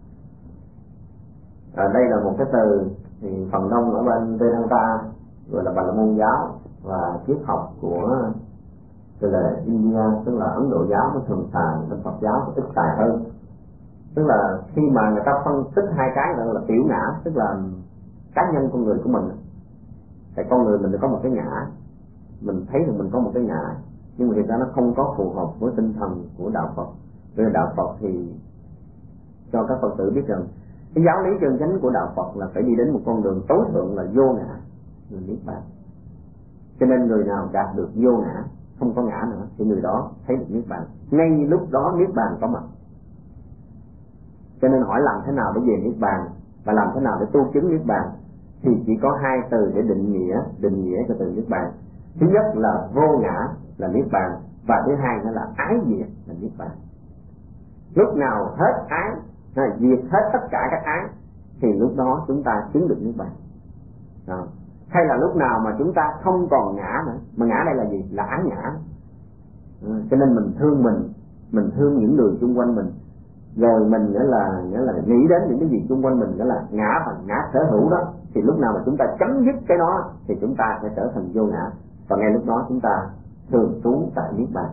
À, đây là một cái từ thì phần đông ở bên Vedanta gọi là Bà La Môn giáo, và triết học của gọi là India, tức là Ấn Độ giáo nó thường xài, bên Phật giáo ít xài hơn. Tức là khi mà người ta phân tích hai cái gọi là tiểu ngã, tức là cá nhân con người của mình, thì con người mình có một cái ngã, mình thấy được mình có một cái ngã, nhưng mà thực ra nó không có phù hợp với tinh thần của đạo Phật. Vì đạo Phật thì cho các Phật tử biết rằng cái giáo lý chân chánh của đạo Phật là phải đi đến một con đường tối thượng là vô ngã, là niết bàn. Cho nên người nào đạt được vô ngã, không có ngã nữa, thì người đó thấy được niết bàn, ngay lúc đó niết bàn có mặt. Cho nên hỏi làm thế nào để về niết bàn và làm thế nào để tu chứng niết bàn, thì chỉ có hai từ để định nghĩa định nghĩa cho từ niết bàn. Thứ nhất là vô ngã là niết bàn, và thứ hai nữa là ái diệt là niết bàn. Lúc nào hết ái, diệt hết tất cả các ái, thì lúc đó chúng ta chứng được niết bàn. À, hay là lúc nào mà chúng ta không còn ngã nữa, mà ngã đây là gì? Là ái ngã. À, cho nên mình thương mình, mình thương những người xung quanh mình, rồi mình nghĩa là nghĩa là nghĩ đến những cái gì xung quanh mình, nghĩa là ngã và ngã sở hữu đó, thì lúc nào mà chúng ta chấm dứt cái đó thì chúng ta sẽ trở thành vô ngã, và ngay lúc đó chúng ta thường trú tại niết bàn.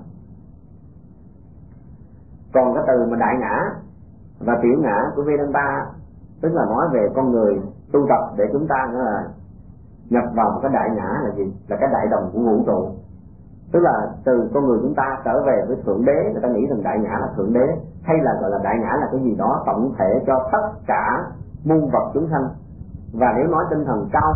Còn cái từ mà đại ngã và tiểu ngã của Vedanta, tức là nói về con người tu tập để chúng ta nghĩa là nhập vào một cái đại ngã là gì? Là cái đại đồng của vũ trụ. Tức là từ con người chúng ta trở về với thượng đế, người ta nghĩ rằng đại ngã là thượng đế, hay là gọi là đại ngã là cái gì đó tổng thể cho tất cả muôn vật chúng sanh. Và nếu nói tinh thần cao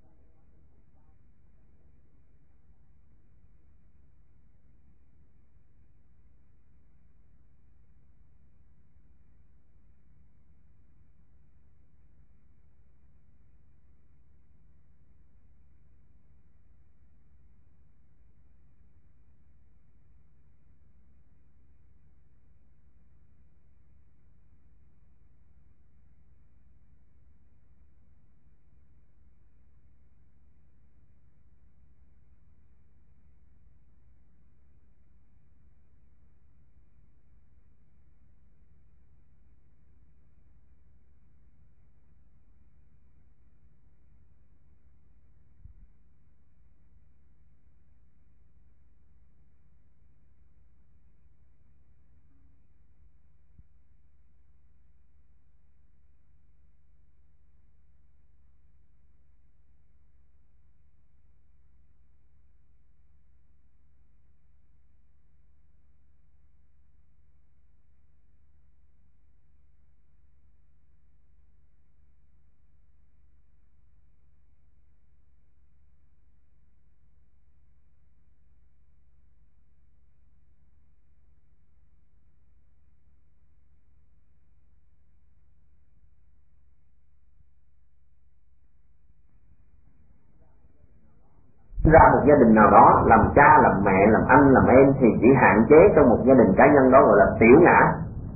ra một gia đình nào đó, làm cha, làm mẹ, làm anh, làm em thì chỉ hạn chế trong một gia đình cá nhân đó gọi là tiểu ngã.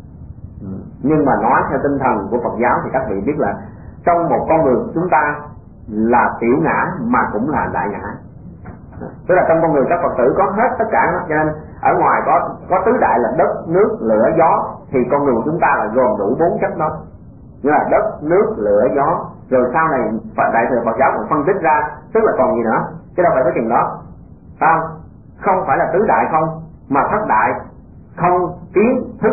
Nhưng mà nói theo tinh thần của Phật giáo thì các vị biết là trong một con người chúng ta là tiểu ngã mà cũng là đại ngã. Tức là trong con người các Phật tử có hết tất cả đó. Cho nên ở ngoài có có tứ đại là đất, nước, lửa, gió, thì con người của chúng ta là gồm đủ bốn chất đó, như là đất, nước, lửa, gió. Rồi sau này Đại thừa Phật giáo còn phân tích ra, tức là còn gì nữa, chứ đâu phải cái chuyện đó, không? Không phải là tứ đại không, mà thất đại, không, kiến, thức.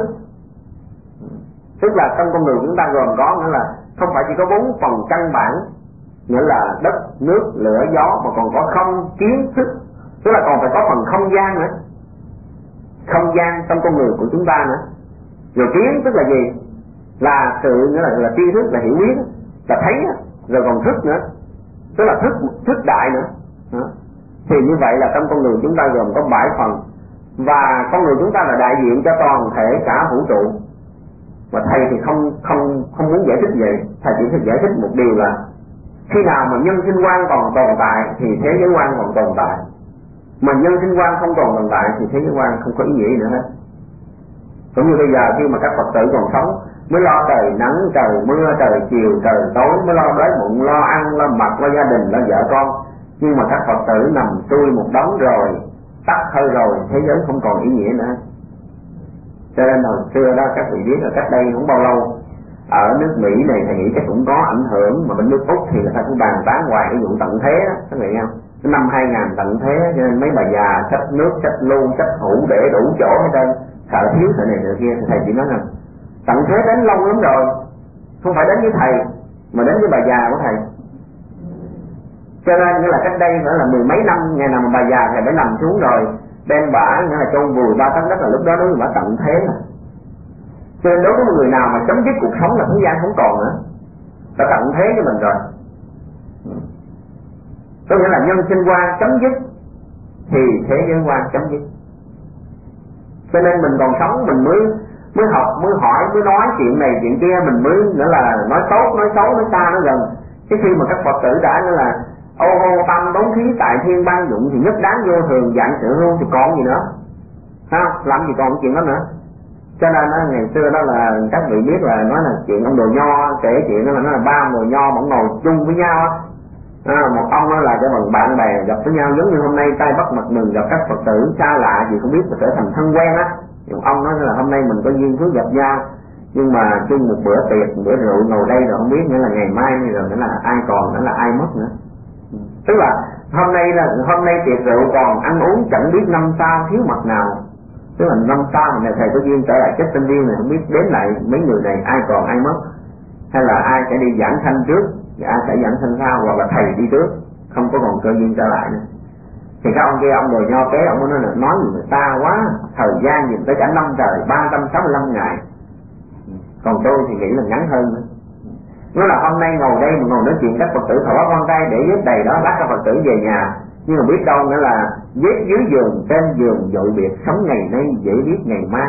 Tức là trong con người chúng ta gồm có nghĩa là không phải chỉ có bốn phần căn bản, nghĩa là đất, nước, lửa, gió, mà còn có không, kiến, thức. Tức là còn phải có phần không gian nữa, không gian trong con người của chúng ta nữa. Rồi kiến tức là gì? Là sự nghĩa là, là tri thức, là hiểu biết, là thấy. Rồi còn thức nữa, tức là thức thức đại nữa. Đó. Thì như vậy là trong con người chúng ta gồm có bảy phần, và con người chúng ta là đại diện cho toàn thể cả vũ trụ. Và thầy thì không không không muốn giải thích vậy, thầy chỉ thích giải thích một điều là khi nào mà nhân sinh quan còn tồn tại thì thế giới quan còn tồn tại, mà nhân sinh quan không còn tồn tại thì thế giới quan không có ý nghĩa gì nữa hết. Cũng như bây giờ khi mà các Phật tử còn sống mới lo trời nắng, trời mưa, trời chiều, trời tối, mới lo đói bụng, lo ăn, lo mặc, lo gia đình, lo vợ con. Nhưng mà các Phật tử nằm xuôi một đống rồi, tắt hơi rồi, thế giới không còn ý nghĩa nữa. Cho nên hồi xưa đó các vị biết là cách đây không bao lâu, ở nước Mỹ này thầy nghĩ chắc cũng có ảnh hưởng, mà bên nước Úc thì người ta cũng bàn tán hoài cái vụ tận thế đó, các vị nghe không? Cái năm hai nghìn tận thế, cho nên mấy bà già xách nước, xách lu, xách hũ để đủ chỗ hết trơn, sợ thiếu sợ này sợ kia. Thì thầy chỉ nói rằng tận thế đến lâu lắm rồi, không phải đến với thầy mà đến với bà già của thầy. Cho nên nghĩa là cách đây nữa là mười mấy năm, ngày nào mà bà già thầy đã nằm xuống rồi, đem bả nghĩa là chôn vùi ba tấn đất, là lúc đó đối với bả tận thế mà. Cho nên đối với một người nào mà chấm dứt cuộc sống là thế gian không còn nữa, đã tận thế cho mình rồi. Có nghĩa là nhân sinh quan chấm dứt thì thế giới quan chấm dứt. Cho nên mình còn sống mình mới mới học, mới hỏi, mới nói chuyện này chuyện kia, mình mới nghĩa là nói tốt, nói xấu, nói xa, nói gần. Cái khi mà các Phật tử đã nghĩa là ô hô tâm đốn khí tại thiên ban dụng thì nhất đáng vô thường dạng sự hưu thì còn gì nữa, ha? Làm gì còn chuyện đó nữa. Cho nên đó, ngày xưa đó là các vị biết là nói là chuyện ông Đồ Nho kể chuyện đó là nó là ba người Nho vẫn ngồi chung với nhau á. À, một ông đó là cái bằng bạn bè gặp với nhau, giống như hôm nay Tây Bắc mặt mừng gặp các Phật tử xa lạ gì không biết mà trở thành thân quen á. Một ông nói là hôm nay mình có duyên phước gặp nhau, nhưng mà chung một bữa tiệc, một bữa rượu ngồi đây rồi không biết nữa là ngày mai rồi nữa là ai còn, nữa là ai mất nữa. Tức là hôm nay là hôm nay tiệc rượu còn ăn uống chẳng biết năm sau thiếu mặt nào. Tức là năm sau này thầy có duyên trở lại chết sinh viên này, không biết đến lại mấy người này ai còn ai mất, hay là ai sẽ đi giảng sanh trước và ai sẽ giảng sanh sau, hoặc là thầy đi trước, không có còn cơ duyên trở lại nữa. Thì các ông kia ông đồ nho kế ông nói là nói gì người ta quá, thời gian nhìn tới cả năm trời ba trăm sáu mươi lăm ngày, còn tôi thì nghĩ là ngắn hơn nữa. Nó là hôm nay ngồi đây mà ngồi nói chuyện các Phật tử thọ quan trai để vết đầy đó, lát các Phật tử về nhà, nhưng mà biết đâu nữa là vết dưới giường trên giường dội biệt, sống ngày nay dễ biết ngày mai.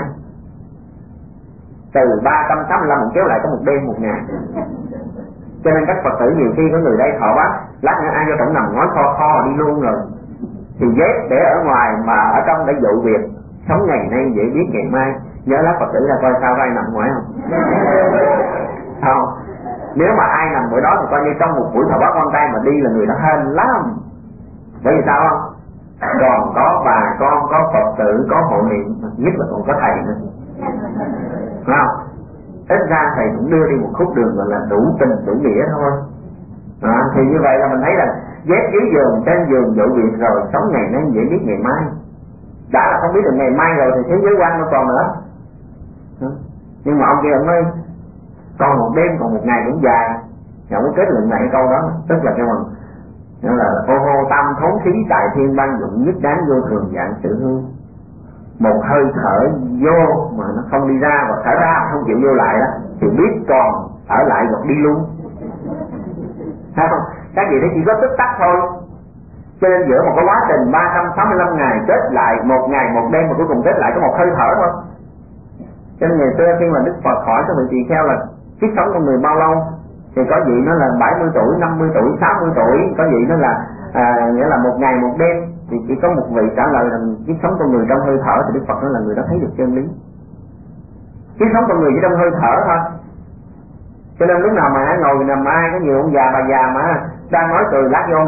Từ ba trăm sáu mươi lăm kéo lại có một đêm một ngày. Cho nên các Phật tử nhiều khi có người đây thọ bác, lát nữa ai cho tổng nằm ngói kho kho đi luôn rồi, thì vết để ở ngoài mà ở trong đã dội biệt, sống ngày nay dễ biết ngày mai. Nhớ lát Phật tử ra coi sao ai nằm ngoài không? Không. Nếu mà ai nằm bữa đó thì coi như trong một buổi thọ bác quan trai mà đi là người đó hên lắm. Bởi vì sao không? Còn có bà con, có Phật tử, có hộ niệm, nhất là còn có thầy nữa. Đúng không? Ít ra thầy cũng đưa đi một khúc đường gọi là đủ tình đủ nghĩa thôi. À, thì như vậy là mình thấy là vết dưới giường trên giường dội việc rồi, sống ngày nay dễ biết ngày mai. Đã là không biết được ngày mai rồi thì thế giới quan đâu còn nữa. Nhưng mà ông kia ông nói còn một đêm còn một ngày cũng dài. Thì ông có kết luận lại cái câu đó, tức là cái mình nó là ô hô tam thốn khí đại thiên ban dụng nhất đáng vô thường dạng sự hư. Một hơi thở vô mà nó không đi ra, và thở ra không chịu vô lại đó, thì biết còn ở lại hoặc đi luôn. Thấy không? Các vị thấy chỉ có tích tắc thôi. Cho nên giữa một cái quá trình ba trăm sáu mươi lăm ngày kết lại một ngày một đêm mà cuối cùng kết lại có một hơi thở thôi. Cho nên ngày xưa khi mà Đức Phật hỏi các vị tỳ kheo là kiếp sống con người bao lâu, thì có vị nó là bảy mươi tuổi, năm mươi tuổi, sáu mươi tuổi, có vị nó là à, nghĩa là một ngày một đêm. Thì chỉ có một vị trả lời là kiếp sống con người trong hơi thở, thì Đức Phật nói là người đó thấy được chân lý. Kiếp sống con người chỉ trong hơi thở thôi. Cho nên lúc nào mà ngồi nằm ai có nhiều ông già bà già mà đang nói cười lát vô